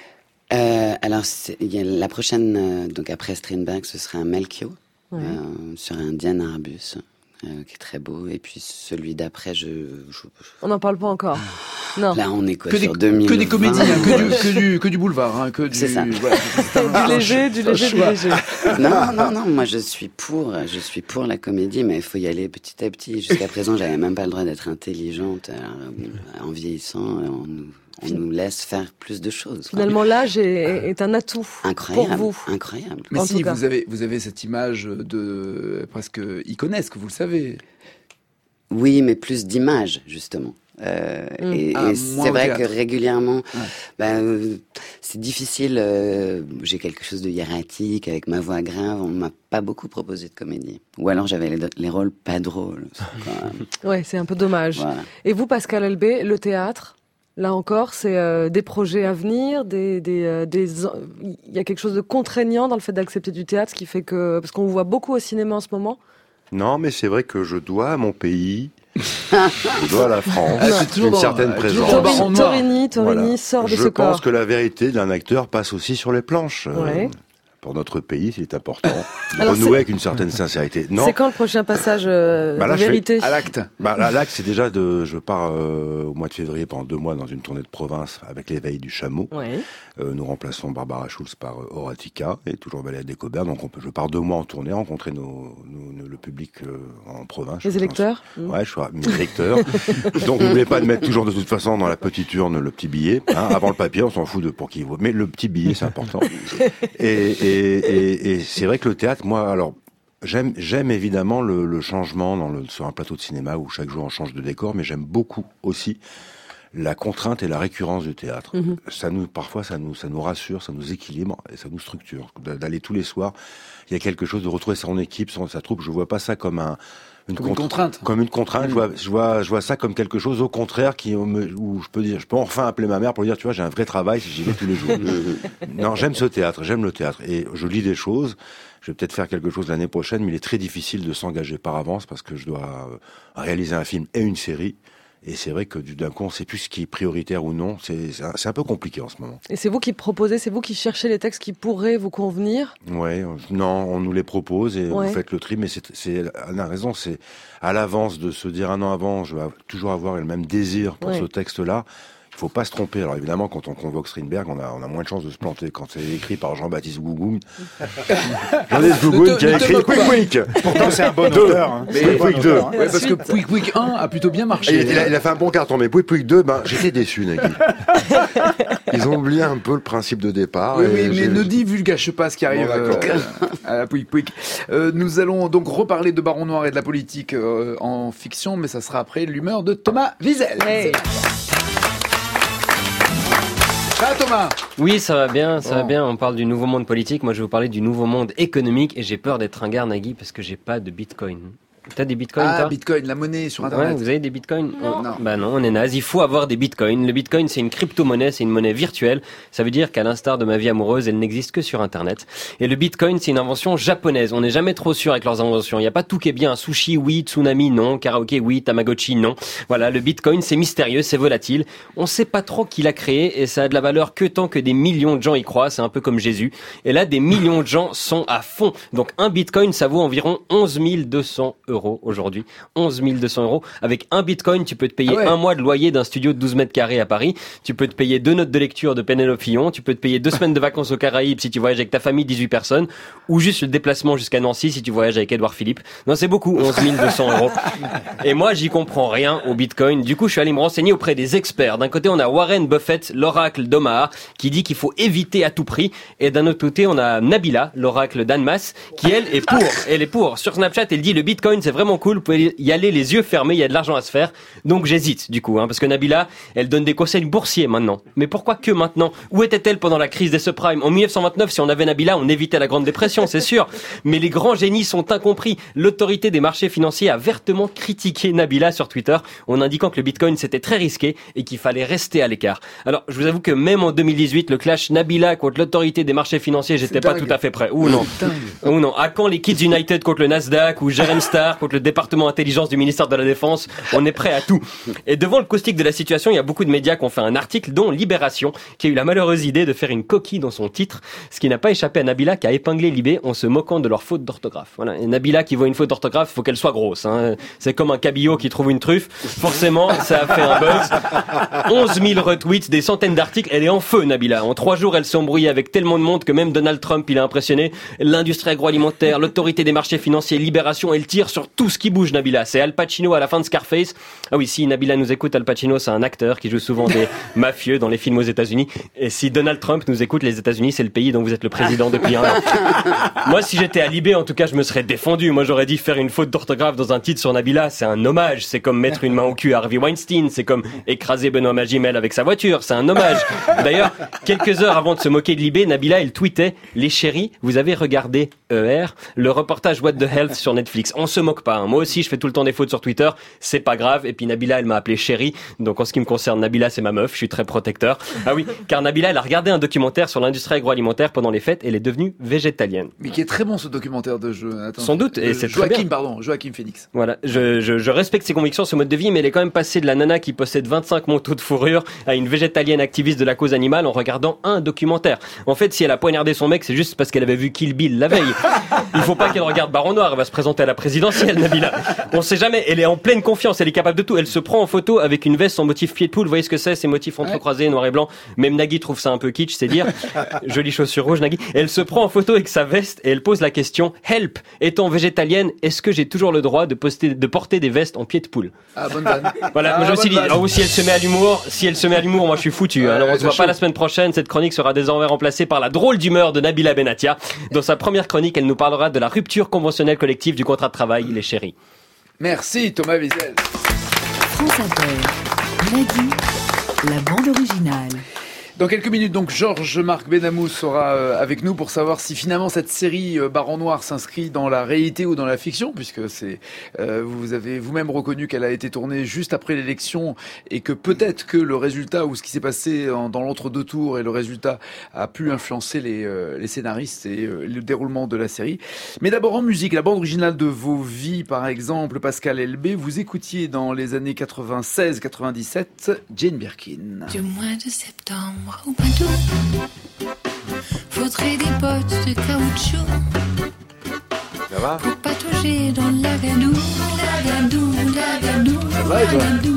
euh, alors, c'est- il y a la prochaine, euh, donc après Strindberg, ce sera un Melchior, Ouais. euh, sur un Diane Arbus, euh, qui est très beau. Et puis celui d'après, je, je- On n'en parle pas encore. Non. là, on est quoi Que des, sur deux mille vingt? que des comédies, hein, que, du, que, du, que du boulevard, hein, que du. C'est ça. Voilà, c'est un- Du léger, du c'est un léger, du choix. léger. Non, non, non. Moi, je suis pour, je suis pour la comédie, mais il faut y aller petit à petit. Jusqu'à présent, j'avais même pas le droit d'être intelligente. Alors, euh, en vieillissant, on nous, on nous laisse faire plus de choses. quoi. Finalement, l'âge est, est un atout Incroyable, pour vous. incroyable. Mais En si, tout cas. vous avez, vous avez cette image de presque iconesque, vous le savez. Oui, mais plus d'images, justement. Euh, Mm. Et, Ah, et moins c'est au vrai théâtre. que régulièrement, Ouais. ben, euh, c'est difficile. euh, j'ai quelque chose de hiératique avec ma voix grave. On m'a pas beaucoup proposé de comédie. Ou alors j'avais les, les rôles pas drôles. C'est quand même- Ouais, c'est un peu dommage. voilà. Et vous, Pascal Elbé, le théâtre, là encore, c'est euh, des projets à venir, des, des, euh, des, il y a quelque chose de contraignant dans le fait d'accepter du théâtre, ce qui fait que, parce qu'on vous voit beaucoup au cinéma en ce moment. Non, mais c'est vrai que je dois à mon pays, je dois à la France, Ah, c'est toujours une dans- certaine euh, présence. toujours dans Baron Torini, Noir. Torini, Torini Voilà. sort de Je ce pense corps. que la vérité d'un acteur passe aussi sur les planches. Euh, Ouais. Pour notre pays, c'est important de Alors, renouer c'est- avec une certaine sincérité. Non, C'est quand le prochain passage euh, Bah là, de je fais- vérité? À l'acte. bah, là, là, c'est déjà de. Je pars euh, au mois de février pendant deux mois dans une tournée de province avec l'éveil du chameau. Ouais. Euh, nous remplaçons Barbara Schulz par euh, Horatica et toujours Valérie Descobert. Donc on peut, je pars deux mois en tournée, rencontrer nos, nos- nos- le public euh, en province. Les Je- électeurs? Ouais, je suis mes électeurs. Donc n'oubliez pas de mettre toujours de toute façon dans la petite urne le petit billet. Hein, avant le papier, on s'en fout de pour qui il vaut. Mais le petit billet, c'est important. Et, et, et, et c'est vrai que le théâtre, moi, alors j'aime, j'aime évidemment le, le changement dans le, sur un plateau de cinéma où chaque jour on change de décor, mais j'aime beaucoup aussi la contrainte et la récurrence du théâtre. Mhm. Ça nous, parfois, ça nous, ça nous rassure, ça nous équilibre et ça nous structure. D'aller tous les soirs, il y a quelque chose de retrouver son équipe, son, sa troupe. Je vois pas ça comme un, une, Comme une contrainte. Comme une contrainte. Mmh. Je vois, je vois, je vois ça comme quelque chose au contraire qui, où je peux dire, je peux enfin appeler ma mère pour lui dire, tu vois, j'ai un vrai travail si j'y vais tous les jours. Non, j'aime ce théâtre, j'aime le théâtre et je lis des choses. Je vais peut-être faire quelque chose l'année prochaine, mais il est très difficile de s'engager par avance parce que je dois réaliser un film et une série. Et c'est vrai que d'un coup, on ne sait plus ce qui est prioritaire ou non. C'est, c'est, un, c'est un peu compliqué en ce moment. Et c'est vous qui proposez, c'est vous qui cherchez les textes qui pourraient vous convenir? Ouais, non, on nous les propose et ouais. vous faites le tri. Mais c'est, c'est, Anne a raison, c'est à l'avance de se dire un an avant, je vais toujours avoir le même désir pour ouais. ce texte-là. Il faut pas se tromper. Alors évidemment, quand on convoque Strindberg, on a, on a moins de chances de se planter. Quand c'est écrit par Jean-Baptiste Gougoum, Jean-Baptiste Gougoum qui a écrit Pouic Pouic. Pourtant, c'est un bon auteur. Hein. Pouic Pouic deux. Hein. Ouais, parce que Pouic Pouic un a plutôt bien marché. Il, il, a, il a fait un bon carton, mais Pouic Pouic deux, ben, j'étais déçu, Nagui. Ils ont oublié un peu le principe de départ. Oui, oui, mais ne divulgâche pas ce qui arrive bon, euh, à la Pouic Pouic. Euh, nous allons donc reparler de Baron Noir et de la politique euh, en fiction, mais ça sera après l'humeur de Thomas Wiesel. Hey. Ah, Thomas. Oui, ça va bien, ça bon. va bien. On parle du nouveau monde politique. Moi, je vais vous parler du nouveau monde économique et j'ai peur d'être un gars, Nagui, parce que j'ai pas de bitcoin. T'as des bitcoins, ah, toi? Bitcoin, la monnaie sur Internet. Ouais, vous avez des bitcoins? Non. non. Bah non, on est naze. Il faut avoir des bitcoins. Le bitcoin, c'est une crypto-monnaie, c'est une monnaie virtuelle. Ça veut dire qu'à l'instar de ma vie amoureuse, elle n'existe que sur Internet. Et le bitcoin, c'est une invention japonaise. On n'est jamais trop sûr avec leurs inventions. Il n'y a pas tout qui est bien. Sushi, oui. Tsunami, non. Karaoké, oui. Tamagotchi, non. Voilà, le bitcoin, c'est mystérieux, c'est volatile. On sait pas trop qui l'a créé et ça a de la valeur que tant que des millions de gens y croient. C'est un peu comme Jésus. Et là, des millions de gens sont à fond. Donc, un bitcoin, ça vaut environ onze mille deux cents euros aujourd'hui. onze mille deux cents euros. Avec un bitcoin, tu peux te payer ah ouais. un mois de loyer d'un studio de douze mètres carrés à Paris. Tu peux te payer deux notes de lecture de Pénélope Fillon. Tu peux te payer deux semaines de vacances aux Caraïbes si tu voyages avec ta famille, dix-huit personnes. Ou juste le déplacement jusqu'à Nancy si tu voyages avec Édouard Philippe. Non, c'est beaucoup, onze mille deux cents euros. Et moi, j'y comprends rien au bitcoin. Du coup, je suis allé me renseigner auprès des experts. D'un côté, on a Warren Buffett, l'oracle d'Omaha, qui dit qu'il faut éviter à tout prix. Et d'un autre côté, on a Nabila, l'oracle d'Annemasse, qui elle est pour. Elle est pour. Sur Snapchat, elle dit le bitcoin, c'est vraiment cool. Vous pouvez y aller les yeux fermés, il y a de l'argent à se faire. Donc j'hésite du coup, hein, parce que Nabila, elle donne des conseils boursiers maintenant. Mais pourquoi que maintenant? Où était-elle pendant la crise des subprimes? En dix-neuf cent vingt-neuf, si on avait Nabila, on évitait la Grande Dépression, c'est sûr. Mais les grands génies sont incompris. L'autorité des marchés financiers a vertement critiqué Nabila sur Twitter en indiquant que le bitcoin c'était très risqué et qu'il fallait rester à l'écart. Alors je vous avoue que même en deux mille dix-huit, le clash Nabila contre l'autorité des marchés financiers, j'étais pas tout à fait prêt. Ou non. Ou non. À quand les Kids United contre le Nasdaq ou Jerem Star contre le département intelligence du ministère de la Défense? On est prêt à tout. Et devant le caustique de la situation, il y a beaucoup de médias qui ont fait un article, dont Libération, qui a eu la malheureuse idée de faire une coquille dans son titre, ce qui n'a pas échappé à Nabila, qui a épinglé Libé en se moquant de leur faute d'orthographe. Voilà. Et Nabila qui voit une faute d'orthographe, il faut qu'elle soit grosse. Hein. C'est comme un cabillaud qui trouve une truffe. Forcément, ça a fait un buzz. onze mille retweets, des centaines d'articles. Elle est en feu, Nabila. En trois jours, elle s'est embrouillée avec tellement de monde que même Donald Trump, il a impressionné. L'industrie agroalimentaire, l'autorité des marchés financiers, Libération, elle tire sur tout ce qui bouge, Nabila. C'est Al Pacino à la fin de Scarface. Ah oui, si Nabila nous écoute, Al Pacino, c'est un acteur qui joue souvent des mafieux dans les films aux États-Unis. Et si Donald Trump nous écoute, les États-Unis, c'est le pays dont vous êtes le président depuis un an. Moi, si j'étais à Libé, en tout cas, je me serais défendu. Moi, j'aurais dit faire une faute d'orthographe dans un titre sur Nabila. C'est un hommage. C'est comme mettre une main au cul à Harvey Weinstein. C'est comme écraser Benoît Magimel avec sa voiture. C'est un hommage. D'ailleurs, quelques heures avant de se moquer de Libé, Nabila, elle tweetait: les chéris, vous avez regardé E R, le reportage What the Health sur Netflix. On se moque pas. Hein. Moi aussi, je fais tout le temps des fautes sur Twitter. C'est pas grave. Et puis Nabila, elle m'a appelé chérie. Donc en ce qui me concerne, Nabila, c'est ma meuf. Je suis très protecteur. Ah oui, car Nabila, elle a regardé un documentaire sur l'industrie agroalimentaire pendant les fêtes et elle est devenue végétalienne. Mais qui est très bon ce documentaire de jeu. Attends, sans doute. Et c'est Joachim, très bien. pardon, Joachim Phoenix. Voilà. Je, je, je respecte ses convictions, ce mode de vie, mais elle est quand même passée de la nana qui possède vingt-cinq manteaux de fourrure à une végétalienne activiste de la cause animale en regardant un documentaire. En fait, si elle a poignardé son mec, c'est juste parce qu'elle avait vu Kill Bill la veille. Il faut pas qu'elle regarde Baron Noir. Elle va se présenter à la présidentielle, Nabila. On sait jamais. Elle est en pleine confiance. Elle est capable de tout. Elle se prend en photo avec une veste en motif pied de poule. Vous voyez ce que c'est, ces motifs entrecroisés, noir et blanc. Même Nagui trouve ça un peu kitsch, c'est dire. Jolie chaussure rouge, Nagui. Elle se prend en photo avec sa veste et elle pose la question: help, étant végétalienne, est-ce que j'ai toujours le droit de, poster, de porter des vestes en pied de poule? Ah, bonne vanne. Voilà. Ah, moi, je me suis dit, vanne. oh, si elle se met à l'humour, si elle se met à l'humour, moi, je suis foutu. Ouais, Alors, on ouais, se voit chaud. pas la semaine prochaine. Cette chronique sera désormais remplacée par la drôle d'humeur de Nabila Benatia. Dans sa première chronique, elle nous parlera de la rupture conventionnelle collective du contrat de travail, les chéris. Merci Thomas Wiesel. France Inter, Nagui, La bande originale. Dans quelques minutes, donc, Georges-Marc Benamou sera euh, avec nous pour savoir si finalement cette série euh, Baron Noir s'inscrit dans la réalité ou dans la fiction, puisque c'est euh, vous avez vous-même reconnu qu'elle a été tournée juste après l'élection et que peut-être que le résultat ou ce qui s'est passé en, dans l'entre-deux tours et le résultat a pu influencer les, euh, les scénaristes et euh, le déroulement de la série. Mais d'abord en musique, la bande originale de vos vies, par exemple, Pascal Elbé, vous écoutiez dans les années quatre-vingt-seize quatre-vingt-dix-sept Jane Birkin. Du mois de septembre au mois d'août, faudrait des bottes de caoutchouc Ça va? pour patauger dans l'agadou, l'agadou, l'agadou, l'agadou.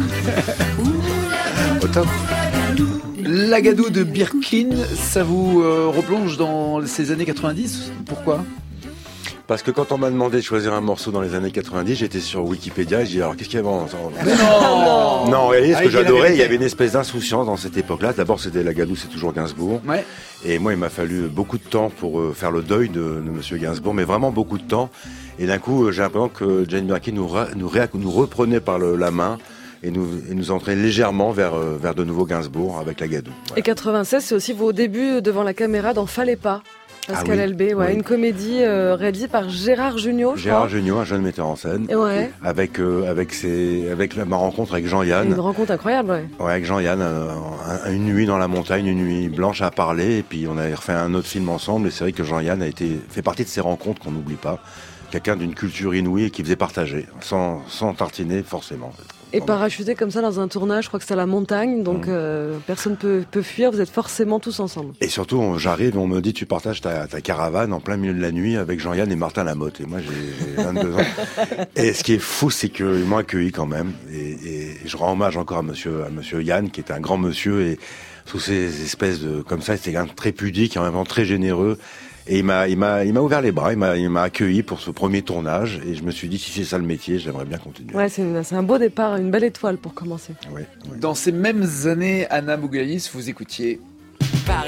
Au top. L'agadou de Birkin, ça vous euh, replonge dans ces années quatre-vingt-dix? Pourquoi? Parce que quand on m'a demandé de choisir un morceau dans les années quatre-vingt-dix, j'étais sur Wikipédia et j'ai dit alors qu'est-ce qu'il y avait en... Non, Non, en réalité, ce Ah, que il y en j'adorais, avait- il y avait une espèce d'insouciance dans cette époque-là. D'abord, c'était Lagadou, c'est toujours Gainsbourg. Ouais. Et moi, il m'a fallu beaucoup de temps pour euh, faire le deuil de, de Monsieur Gainsbourg, mais vraiment beaucoup de temps. Et d'un coup, euh, j'ai l'impression que Jane Birkin nous, ra- nous, réa- nous reprenait par le- la main et nous, et nous entrait légèrement vers, euh, vers de nouveau Gainsbourg avec Lagadou. Voilà. Et quatre-vingt-seize, c'est aussi vos débuts devant la caméra dans Fallait pas. Pascal Ah oui, Elbé, ouais, oui. une comédie euh, réalisée par Gérard Jugnot, je Gérard crois. Jugnot, un jeune metteur en scène, Et ouais, avec, euh, avec, ses, avec la, ma rencontre avec Jean-Yann. une rencontre incroyable, ouais. Ouais, avec Jean-Yann, euh, un- une nuit dans la montagne, une nuit blanche à parler, et puis on a refait un autre film ensemble, et c'est vrai que Jean-Yann a été, fait partie de ces rencontres qu'on n'oublie pas. Quelqu'un d'une culture inouïe et qui faisait partager, sans, sans tartiner forcément. Et parachuté comme ça dans un tournage, je crois que c'est à la montagne, donc Mmh. euh, personne peut peut fuir, vous êtes forcément tous ensemble. Et surtout, on- j'arrive, on me dit tu partages ta, ta caravane en plein milieu de la nuit avec Jean-Yann et Martin Lamotte. Et moi, j'ai j'ai vingt-deux ans. Et ce qui est fou, c'est qu'ils m'ont accueilli quand même. Et, et je rends hommage encore à monsieur, à monsieur Yann, qui est un grand monsieur, et sous ces espèces de, comme ça, c'était quelqu'un de très pudique et en même temps très généreux. Et il m'a, il m'a, il m'a ouvert les bras, il m'a, il m'a accueilli pour ce premier tournage. Et je me suis dit, si c'est ça le métier, j'aimerais bien continuer. Ouais, c'est une- c'est un beau départ, une belle étoile pour commencer. Ouais, ouais. Dans ces mêmes années, Anna Mouglalis, vous écoutiez Paris.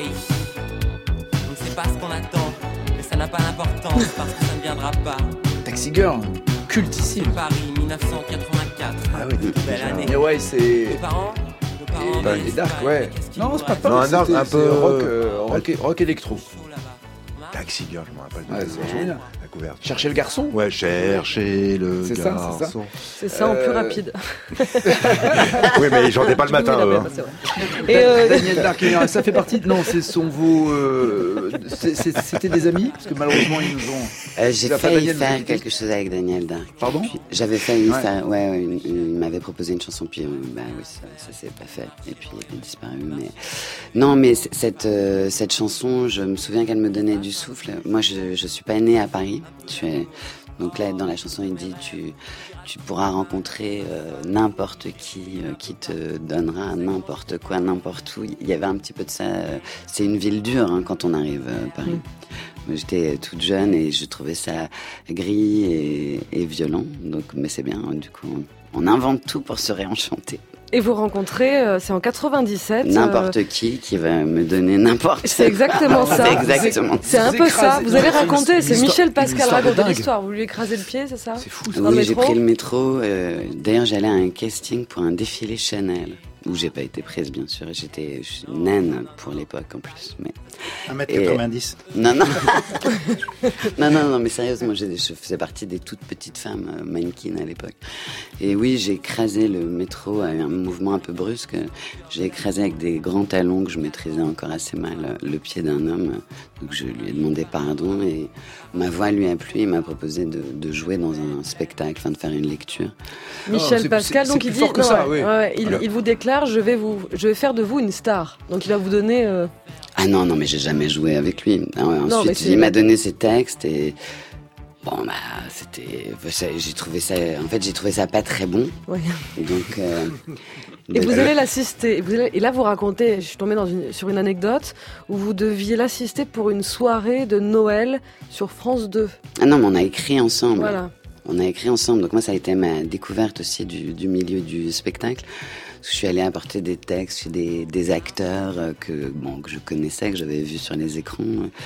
On ne sait pas ce qu'on attend, mais ça n'a pas d'importance parce que ça ne viendra pas. Taxi Girl, cultissime. Paris mille neuf cent quatre-vingt-quatre. Ah oui, Belle année. mais ouais, c'est... Nos parents, nos parents. Et, mais et Dark, c'est ouais. qu'est-ce qu'ils Non, nous c'est pas restent punk, Non, un dark, c'était- un c'est peu- rock, euh, rock, rock électro. Taxi Girl, je me rappelle. de Ouais, c'est vachement bien. la couverture. Chercher le garçon. Ouais, chercher le C'est ça, c'est ça. garçon. C'est ça en plus Euh, rapide. Oui, mais ils chantaient pas le matin, Oui, eux. la hein. même, c'est vrai. Et euh, Daniel Dark, ça fait partie de... Non, ce sont vos... euh, c'est- c'est- C'était des amis, parce que malheureusement, ils nous ont... Euh, j'ai Tu vas pas failli Daniel faire Dark. quelque chose avec Daniel Dark. Pardon? Puis, J'avais failli Ouais. faire, ouais, ouais, une- une- il m'avait proposé une chanson, puis euh, bah oui, ça, ça s'est pas fait, et puis il est disparu. Mais non, mais c- cette euh, cette chanson, je me souviens qu'elle me donnait du souffle. Moi, je je suis pas née à Paris. Je suis donc là dans la chanson, il dit tu tu pourras rencontrer euh, n'importe qui euh, qui te donnera n'importe quoi, n'importe où. Il y avait un petit peu de ça. euh, C'est une ville dure hein, quand on arrive euh, à Paris. Mm. Moi, j'étais toute jeune et je trouvais ça gris et, et violent. Donc, mais c'est bien. Du coup, on, on invente tout pour se réenchanter. et vous rencontrez, euh, c'est en quatre-vingt-dix-sept. euh, N'importe qui qui va me donner n'importe. C'est exactement ça. C'est exactement. C'est un Vous peu ça. écrasez- Vous avez non, c'est une- raconté, une c'est histoire- Michel une Pascal histoire de raconte dingue. l'histoire. Vous lui écrasez le pied, c'est ça? C'est fou, ça. Dans le Oui, j'ai métro pris le métro. euh, D'ailleurs, j'allais à un casting pour un défilé Chanel où j'ai pas été prise, bien sûr. J'étais je suis naine pour l'époque en plus, mais un mètre quatre-vingt-dix. non, non, non, non, non, mais sérieusement, j'ai- je faisais partie des toutes petites femmes euh, mannequins à l'époque. Et oui, j'ai écrasé le métro à un mouvement un peu brusque. J'ai écrasé avec des grands talons que je maîtrisais encore assez mal euh, le pied d'un homme. Donc je lui ai demandé pardon et ma voix lui a plu. Il m'a proposé de, de jouer dans un spectacle, enfin de faire une lecture. Michel c'est- Pascal, c'est- donc c'est il plus dit, fort que non, ça, ouais, oui. ouais, il, Voilà. il vous déclare, je vais vous, je vais faire de vous une star. Donc il va vous donner. euh, Ah non, non, mais j'ai jamais joué avec lui. Ah ouais, Non, mais ensuite, c'est- il m'a donné ses textes et bon, bah, c'était, ça- j'ai trouvé ça, en fait, j'ai trouvé ça pas très bon. Ouais. Et donc, euh, Et donc, vous allez l'assister. Et, vous allez- et là, vous racontez, je suis tombée dans une, sur une anecdote où vous deviez l'assister pour une soirée de Noël sur France deux. ah non, mais on a écrit ensemble. Voilà. On a écrit ensemble. Donc moi, ça a été ma découverte aussi du, du milieu du spectacle. Parce que je suis allée apporter des textes chez des, des acteurs euh, que bon que je connaissais, que j'avais vus sur les écrans.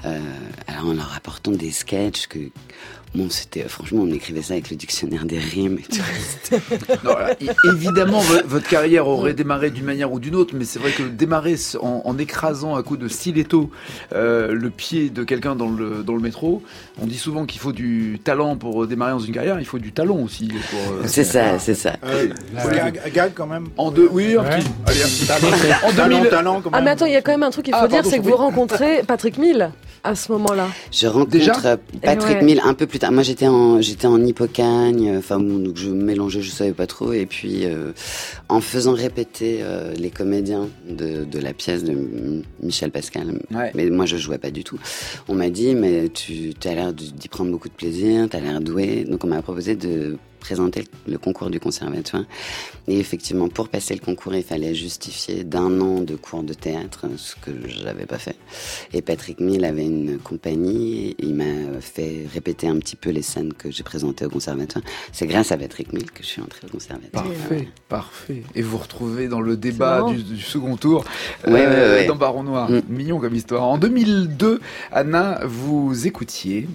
Euh, alors en leur apportant des sketchs que... Bon, c'était, franchement, on écrivait ça avec le dictionnaire des rimes et tout. Non, là, évidemment, votre carrière aurait démarré d'une manière ou d'une autre, mais c'est vrai que démarrer en, en écrasant à coups de stiletto euh, le pied de quelqu'un dans le, dans le métro, on dit souvent qu'il faut du talent pour démarrer dans une carrière, il faut du talent aussi. Pour, euh, c'est ça, c'est ça. Euh, ouais. gag, gag quand même. En deux, oui, un Ouais. petit. Allez, un petit talent. En deux mille. Talent, talent, quand même. Ah mais attends, il y a quand même un truc qu'il faut Ah, dire, pardon, c'est que oui. vous rencontrez Patrick Mille à ce moment-là. Je rencontre Déjà euh, Patrick Ouais. Mille un peu plus tard. Moi, j'étais en j'étais en hippocagne. Enfin, bon, donc je mélangeais, je savais pas trop. Et puis, euh, en faisant répéter euh, les comédiens de, de la pièce de M- Michel Pascal, Ouais. mais moi, je jouais pas du tout. On m'a dit, mais tu as l'air d'y prendre beaucoup de plaisir, tu as l'air doué. Donc, on m'a proposé de présenter le concours du conservatoire. Et effectivement, pour passer le concours, il fallait justifier d'un an de cours de théâtre, ce que j'avais pas fait. Et Patrick Mille avait une compagnie, et il m'a fait répéter un petit peu les scènes que j'ai présentées au conservatoire. C'est grâce à Patrick Mille que je suis entrée au conservatoire. Parfait, parfait. Et vous vous retrouvez dans le débat marrant. du, du second tour Ouais, ouais, ouais. dans Baron Noir. Mm. Mignon comme histoire. En deux mille deux, Anna, vous écoutiez.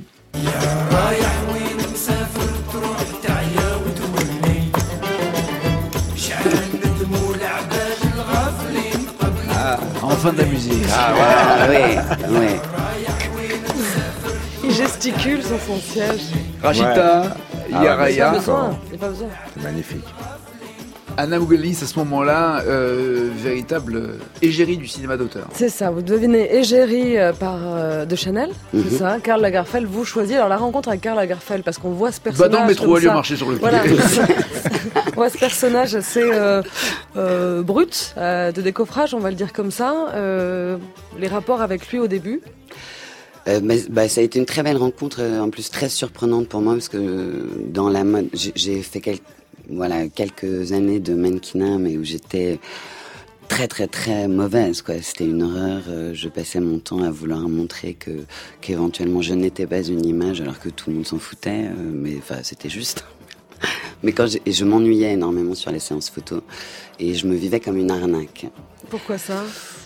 Ah, enfin de la musique. Ah, Ah ouais, ouais. Il gesticule sur son siège. Rachita, Ah ouais, Yaraya. Il n'y a pas D'accord. besoin. Il y a pas besoin. C'est magnifique. Anna Mougelis, à ce moment-là, euh, véritable égérie du cinéma d'auteur. C'est ça, vous devinez égérie euh, par euh, de Chanel, Mhm. c'est ça. Karl Lagerfeld, vous choisissez alors la rencontre avec Karl Lagerfeld parce qu'on voit ce personnage. Bah dans le métro, comme allez ça. marcher sur le pied. Voilà, on voit ce personnage assez euh, euh, brut euh, de décoffrage, on va le dire comme ça. Euh, les rapports avec lui au début. Euh, bah, bah, ça a été une très belle rencontre, euh, en plus très surprenante pour moi, parce que euh, dans la mode, j'ai, j'ai fait quel- voilà, quelques années de mannequinat, mais où j'étais très très très mauvaise, quoi. C'était une horreur. euh, Je passais mon temps à vouloir montrer que qu'éventuellement je n'étais pas une image, alors que tout le monde s'en foutait. euh, Mais enfin, c'était juste. Mais quand j'ai- et je m'ennuyais énormément sur les séances photos, et je me vivais comme une arnaque. Pourquoi ça?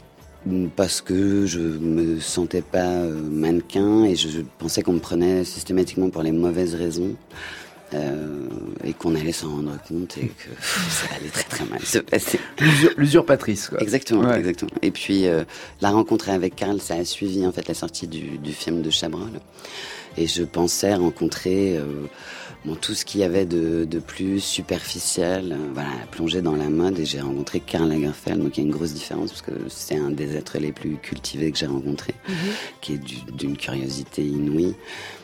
Parce que je me sentais pas euh, mannequin et je, je pensais qu'on me prenait systématiquement pour les mauvaises raisons euh, et qu'on allait s'en rendre compte et que pff, ça allait très très mal se passer. L'usur- L'usurpatrice, quoi. Exactement, Ouais. exactement. Et puis euh, la rencontre avec Karl, ça a suivi en fait la sortie du, du film de Chabrol. Et je pensais rencontrer euh, bon, tout ce qu'il y avait de, de plus superficiel, euh, voilà, plongé dans la mode. Et j'ai rencontré Karl Lagerfeld, donc il y a une grosse différence parce que c'est un des êtres les plus cultivés que j'ai rencontré, qui est du- d'une curiosité inouïe.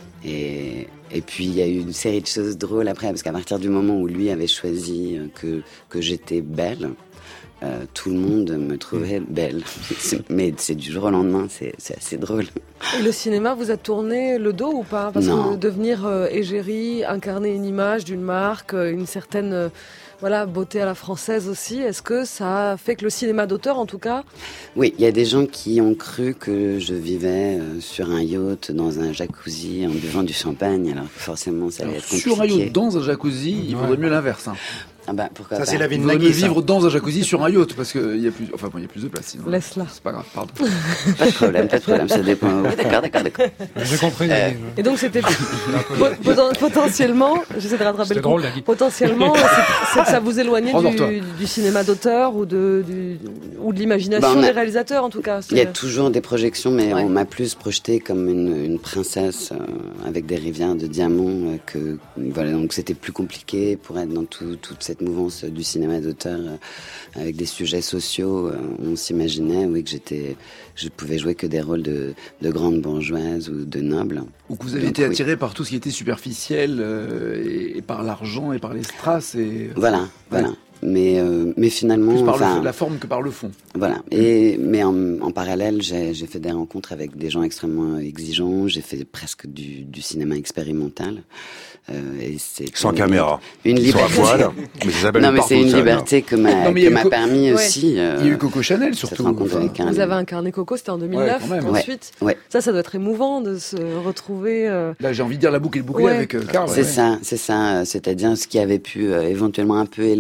Et, et puis il y a eu une série de choses drôles après, parce qu'à partir du moment où lui avait choisi euh, que, que j'étais belle, euh, tout le monde me trouvait belle. C'est- Mais c'est du jour au lendemain, c'est c'est assez drôle. Et le cinéma vous a tourné le dos ou pas? Parce Non. que devenir euh, égérie, incarner une image d'une marque, euh, une certaine euh, voilà, beauté à la française aussi, est-ce que ça a fait que le cinéma d'auteur en tout cas? Oui, il y a des gens qui ont cru que je vivais euh, sur un yacht, dans un jacuzzi, en buvant du champagne, alors que forcément ça allait Alors, être compliqué. sur un yacht, dans un jacuzzi, il Ouais. vaudrait mieux l'inverse. Hein. Ah bah, pourquoi Ça, pas. c'est la vie Il de vaudrait mieux Nagui, ça. vivre dans un jacuzzi sur un yacht, parce qu'il y a plus, enfin bon, il y a plus de place. Sinon. Laisse-la. C'est pas grave, pardon. Pas de problème, pas de problème, ça dépend. Oui, d'accord, d'accord, d'accord. J'ai compris. Nagui. Et donc c'était po- poten- potentiellement, j'essaie de rattraper C'était le coup, drôle, Nagui. potentiellement, c'est c'est que ça vous éloignait Endors-toi. du, du cinéma d'auteur ou de, du, ou de l'imagination Bah, on a- des réalisateurs en tout cas. Il y a C'est- toujours des projections, mais Ouais. on m'a plus projeté comme une, une princesse euh, avec des rivières de diamants. Euh, que voilà, donc c'était plus compliqué pour être dans tout- toute cette mouvance du cinéma d'auteur euh, avec des sujets sociaux. Euh, on s'imaginait, oui, que j'étais, je pouvais jouer que des rôles de, de grande bourgeoise ou de noble. Ou que vous avez Donc, été oui. attiré par tout ce qui était superficiel euh, et, et par l'argent et par les strass et Voilà, voilà. Mais, euh, mais finalement, plus par le- enfin, la forme que par le fond. voilà. Et mais en, en parallèle, j'ai j'ai fait des rencontres avec des gens extrêmement exigeants. J'ai fait presque du, du cinéma expérimental. Euh, et c'est Sans une- caméra. Une Ils sont à liberté. poil, mais ça s'appelle Non, une mais c'est une partouze, ça, liberté que m'a Non, mais il y que a m'a eu co- permis Ouais. aussi. euh, Il y a eu Coco Chanel cette surtout. rencontre Enfin, avec Karl. Vous avez incarné Coco, c'était en deux mille neuf. Ouais, quand même. Ouais. Ensuite, Ouais. ça, ça doit être émouvant de se retrouver. euh, Là, j'ai envie de dire la boucle est bouclée Ouais. avec euh, Karl. C'est ouais. ça, c'est ça. C'est-à-dire ce qui avait pu euh, éventuellement un peu éloigner,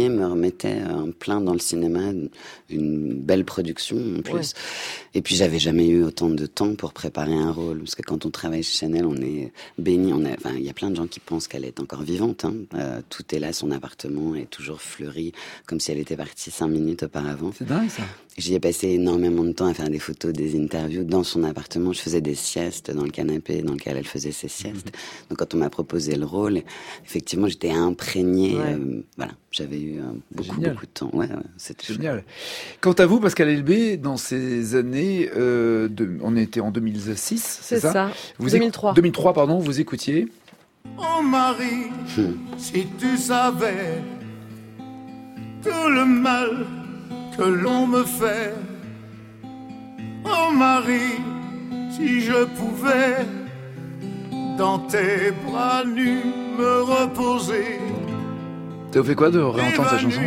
signer me remettait un plein dans le cinéma, une belle production en plus. Ouais. Et puis j'avais jamais eu autant de temps pour préparer un rôle, parce que quand on travaille chez Chanel, on est béni. On a, enfin, il y a plein de gens qui pensent qu'elle est encore vivante. Hein. Euh, tout est là, son appartement est toujours fleuri, comme si elle était partie cinq minutes auparavant. C'est dingue ça. J'y ai passé énormément de temps à faire des photos, des interviews dans son appartement. Je faisais des siestes dans le canapé dans lequel elle faisait ses siestes. Mmh. Donc quand on m'a proposé le rôle, effectivement, j'étais imprégnée. Ouais. Euh, voilà, j'avais eu euh, beaucoup, beaucoup de temps. Ouais, ouais, c'était génial. Chouette. Quant à vous, Pascal Elbé, dans ces années, euh, de, on était en deux mille six, c'est, c'est ça, ça vous deux mille trois. Éc- deux mille trois, pardon, vous écoutiez. Oh Marie, hum. si tu savais tout le mal que l'on me fait. Oh Marie, si je pouvais dans tes bras nus me reposer. Ça vous fait quoi de réentendre cette chanson ?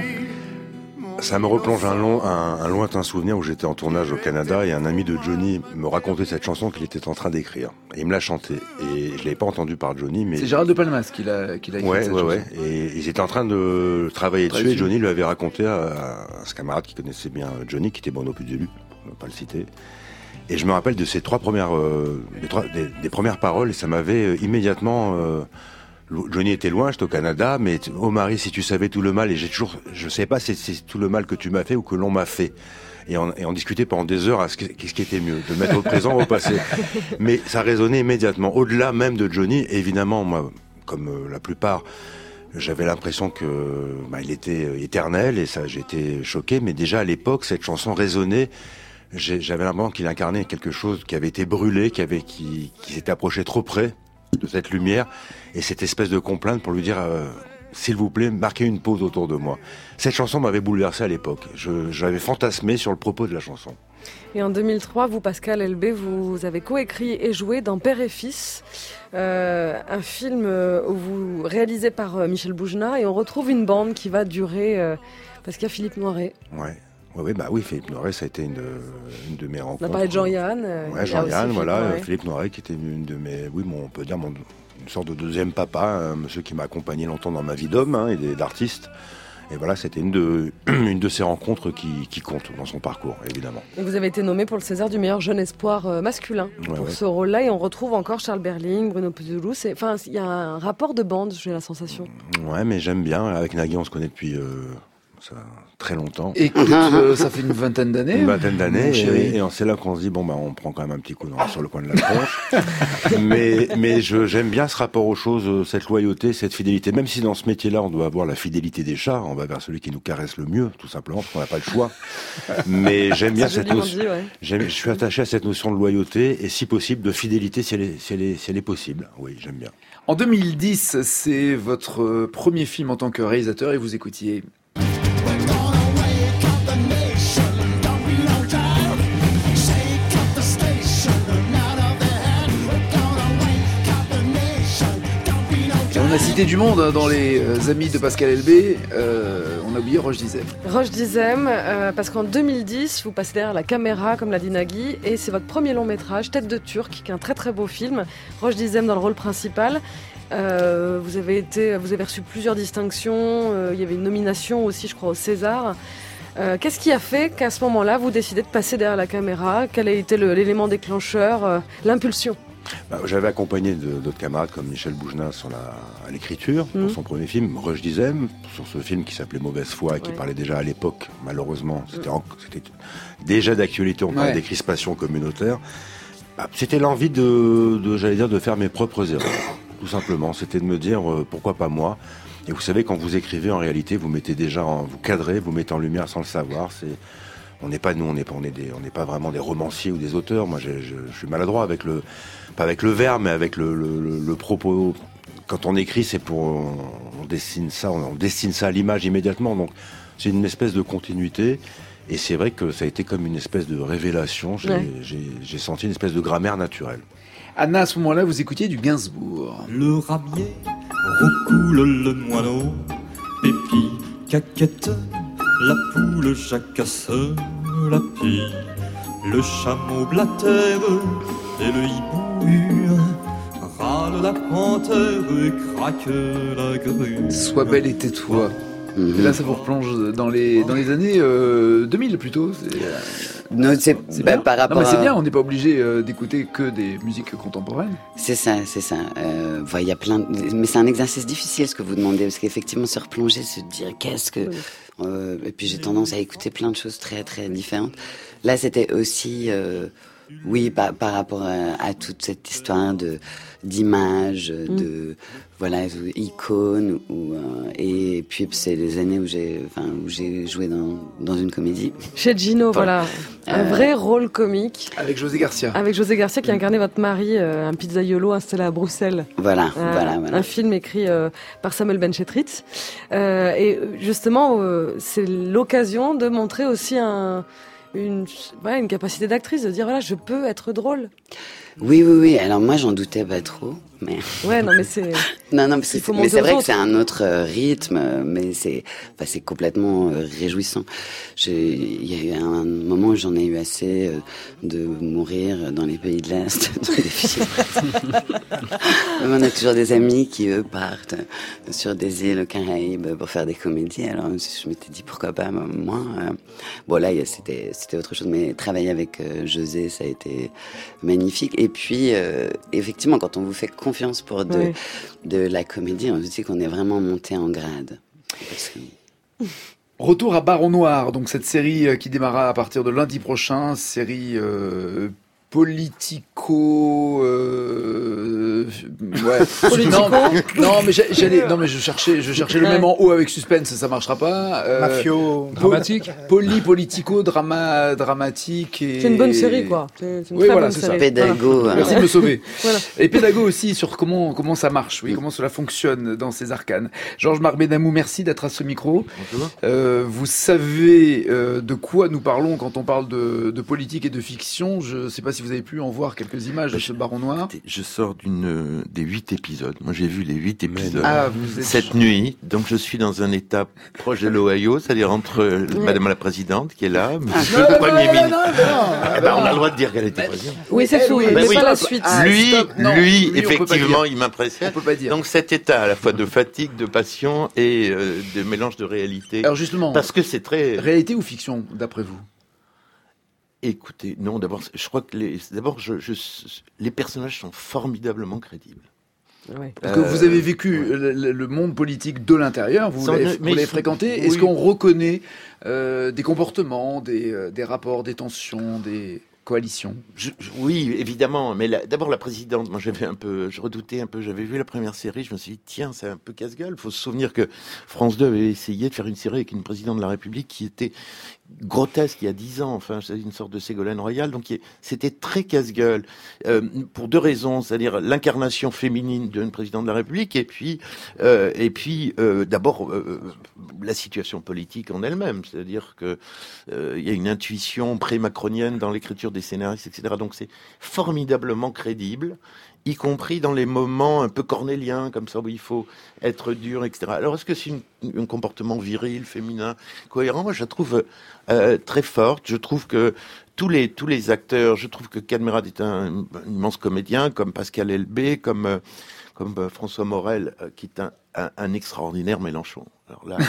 Ça me replonge un, long, un, un lointain souvenir où j'étais en tournage au Canada et un ami de Johnny me racontait cette chanson qu'il était en train d'écrire. Et il me l'a chantée. Et je l'avais pas entendue par Johnny, mais... C'est Gérald de Palmas qui l'a, qui l'a écrit ouais, cette ouais, chanson. Ouais, et ils étaient en train de travailler Très dessus et Johnny lui avait raconté à, à ce camarade qui connaissait bien Johnny, qui était Bruno Puzelu, on va pas le citer. Et je me rappelle de ces trois premières, euh, des, trois, des, des premières paroles et ça m'avait euh, immédiatement... Euh, Johnny était loin, j'étais au Canada, mais oh Marie, si tu savais tout le mal, et j'ai toujours, je sais pas si c'est tout le mal que tu m'as fait ou que l'on m'a fait. Et on, et on discutait pendant des heures à ce, qu'est-ce qui était mieux, de mettre au présent ou au passé. Mais ça résonnait immédiatement. Au-delà même de Johnny, évidemment, moi, comme euh, la plupart, j'avais l'impression que bah, il était éternel et ça, j'étais choqué. Mais déjà à l'époque, cette chanson résonnait. J'ai, j'avais l'impression qu'il incarnait quelque chose qui avait été brûlé, qui avait, qui, qui s'était approché trop près de cette lumière et cette espèce de complainte pour lui dire euh, s'il vous plaît, marquez une pause autour de moi. Cette chanson m'avait bouleversé à l'époque. Je, j'avais fantasmé sur le propos de la chanson. Et en deux mille trois, vous, Pascal Elbé, vous avez coécrit et joué dans Père et Fils, euh, un film où vous réalisé par euh, Michel Boujna, et on retrouve une bande qui va durer euh, parce qu'il y a Philippe Noiret. Ouais. Oui, oui, bah oui, Philippe Noiret, ça a été une de, une de mes rencontres. On a parlé de Jean-Yann. Euh, ouais, Jean-Yann, voilà, Philippe, Philippe Noiret, qui était une de mes, oui, bon, on peut dire mon, une sorte de deuxième papa, un monsieur qui m'a accompagné longtemps dans ma vie d'homme hein, et d'artiste. Et voilà, c'était une de, une de ces rencontres qui, qui compte dans son parcours, évidemment. Et vous avez été nommé pour le César du meilleur jeune espoir masculin ouais, pour ouais. ce rôle-là. Et on retrouve encore Charles Berling, Bruno Puzelu. C'est, enfin, il y a un rapport de bande, j'ai la sensation. Ouais, mais j'aime bien. Avec Nagui, on se connaît depuis euh, ça, très longtemps. Écoute, euh, ça fait une vingtaine d'années. Une vingtaine d'années. Et, et c'est là qu'on se dit, bon, bah, on prend quand même un petit coup dans, sur le coin de la tronche. mais mais je, j'aime bien ce rapport aux choses, cette loyauté, cette fidélité. Même si dans ce métier-là, on doit avoir la fidélité des chats, on va vers celui qui nous caresse le mieux, tout simplement, parce qu'on n'a pas le choix. Mais j'aime bien cette notion. Dit, ouais. j'aime, je suis attaché à cette notion de loyauté et, si possible, de fidélité si elle est, si elle est, si elle est possible. Oui, j'aime bien. En deux mille dix, c'est votre premier film en tant que réalisateur et vous écoutiez... On a cité du monde dans les amis de Pascal Elbé, euh, on a oublié Roche Dizem. Roche Dizem, euh, parce qu'en deux mille dix, vous passez derrière la caméra, comme l'a dit Nagui, et c'est votre premier long métrage, Tête de Turc, qui est un très très beau film. Roche Dizem dans le rôle principal. Euh, vous avez été, vous avez reçu plusieurs distinctions, euh, il y avait une nomination aussi, je crois, au César. Euh, qu'est-ce qui a fait qu'à ce moment-là, vous décidez de passer derrière la caméra ? Quel a été le, l'élément déclencheur, euh, l'impulsion ? Bah, j'avais accompagné de, d'autres camarades comme Michel Boujna sur la, à l'écriture, mmh. pour son premier film, Roche Dizem, sur ce film qui s'appelait Mauvaise foi et qui ouais. parlait déjà à l'époque, malheureusement, c'était, en, c'était déjà d'actualité, on parlait ouais. des crispations communautaires. Bah, c'était l'envie de, de, j'allais dire, de faire mes propres erreurs, tout simplement. C'était de me dire, euh, pourquoi pas moi ? Et vous savez, quand vous écrivez, en réalité, vous mettez déjà, en, vous cadrez, vous mettez en lumière sans le savoir, c'est... On n'est pas nous, on n'est pas, on est des, on n'est pas vraiment des romanciers ou des auteurs. Moi, je, je, je suis maladroit avec le, pas avec le verbe, mais avec le, le, le, le propos. Quand on écrit, c'est pour, on, on dessine ça, on, on destine ça à l'image immédiatement. Donc, c'est une espèce de continuité. Et c'est vrai que ça a été comme une espèce de révélation. J'ai, ouais. j'ai, j'ai senti une espèce de grammaire naturelle. Anna, à ce moment-là, vous écoutiez du Gainsbourg. Le rabier recoule le moineau, Pépi, caquette. La poule jacasse la pie, le chameau blatère et le hibou hurle, râle la panthère et craque la grue. Sois belle et tais-toi. Mm-hmm. Et là, ça vous replonge dans les dans les années euh, deux mille plutôt. C'est, euh, non, c'est, c'est bah, bien. par rapport. Non, mais c'est à... bien. On n'est pas obligé euh, d'écouter que des musiques contemporaines. C'est ça, c'est ça. Euh, il y a plein. De... Mais c'est un exercice difficile ce que vous demandez, parce qu'effectivement, se replonger, se dire qu'est-ce que. Oui. Euh, et puis j'ai tendance à écouter plein de choses très très différentes. Là, c'était aussi. Euh... Oui, par, par rapport à, à toute cette histoire de d'images, mm. de voilà, icônes, ou euh, et puis c'est les années où j'ai, enfin, où j'ai joué dans dans une comédie. Chez Gino, enfin, voilà, euh, un vrai rôle comique. Avec José Garcia. Avec José Garcia qui mm. incarnait votre mari, euh, un pizzaiolo installé à Bruxelles. Voilà, euh, voilà, voilà. Un film écrit euh, par Samuel Benchetrit. Euh, et justement, euh, c'est l'occasion de montrer aussi un Une, voilà, une capacité d'actrice, de dire voilà, je peux être drôle. Oui, oui, oui. Alors moi, j'en doutais pas trop, mais. Ouais, non, mais c'est. non, non, mais c'est, mais c'est vrai que c'est un autre rythme, mais c'est, enfin, c'est complètement réjouissant. Il y a eu un moment où j'en ai eu assez de mourir dans les pays de l'Est, dans les films. On a toujours des amis qui eux partent sur des îles aux Caraïbes pour faire des comédies. Alors je m'étais dit pourquoi pas moi. Bon là, c'était, c'était autre chose, mais travailler avec José, ça a été magnifique. Et puis, euh, effectivement, quand on vous fait confiance pour de, oui. de la comédie, on se dit qu'on est vraiment monté en grade. Parce que... Retour à Baron Noir, donc cette série qui démarra à partir de lundi prochain, série euh, politico... Euh, ouais. Politico non, non, mais j'allais, non, mais je cherchais, je cherchais le même en haut avec suspense, ça marchera pas. Euh, Mafio, dramatique. Poli, politico, drama, dramatique. Et... C'est une bonne série, quoi. C'est une oui, très voilà, bonne c'est série. ça. Pédago. Voilà. Merci de me sauver. Voilà. Et pédago aussi sur comment comment ça marche, oui, comment cela fonctionne dans ces arcanes. Georges Marbédamou, merci d'être à ce micro. Bonjour. Euh, vous savez euh, de quoi nous parlons quand on parle de, de politique et de fiction. Je ne sais pas si vous avez pu en voir quelques images de ce Baron Noir. Je sors d'une des huit épisodes. Moi, j'ai vu les huit épisodes ah, vous êtes... cette nuit. Donc, je suis dans un état proche de l'Ohio, c'est-à-dire entre oui. Madame la Présidente qui est là, Monsieur ah, le Premier ministre. Ah, ben, on a le droit de dire qu'elle était présidente. Oui, c'est tout. Mais, mais oui. Pas la suite. Ah, lui, non, lui, lui effectivement, il m'impressionne. On peut pas dire. Donc, cet état à la fois de fatigue, de passion et euh, de mélange de réalité. Alors justement, parce que c'est très réalité ou fiction, d'après vous? Écoutez, non, d'abord, je crois que les, d'abord, je, je, les personnages sont formidablement crédibles. Ouais. Parce que euh, vous avez vécu ouais. le, le monde politique de l'intérieur, vous Sans l'avez, vous l'avez fréquenté. Oui. Est-ce qu'on reconnaît euh, des comportements, des, euh, des rapports, des tensions, des coalitions? je, je, Oui, évidemment. Mais la, d'abord, la présidente, moi, j'avais un peu, je redoutais un peu. J'avais vu la première série, je me suis dit, tiens, c'est un peu casse-gueule. Il faut se souvenir que France deux avait essayé de faire une série avec une présidente de la République qui était grotesque il y a dix ans, enfin, c'est une sorte de Ségolène Royal, donc c'était très casse-gueule, euh, pour deux raisons, c'est-à-dire l'incarnation féminine d'une présidente de la République, et puis, euh, et puis, euh, d'abord, euh, la situation politique en elle-même, c'est-à-dire que euh, il y a une intuition pré-macronienne dans l'écriture des scénaristes, et cetera. Donc c'est formidablement crédible, y compris dans les moments un peu cornéliens, comme ça, où il faut être dur, et cetera. Alors, est-ce que c'est une, un comportement viril, féminin, cohérent? Moi, je la trouve euh, très forte. Je trouve que tous les, tous les acteurs, je trouve que Cadmerade est un, un immense comédien, comme Pascal Elbé, comme, euh, comme euh, François Morel, euh, qui est un, un, un extraordinaire Mélenchon. Alors là...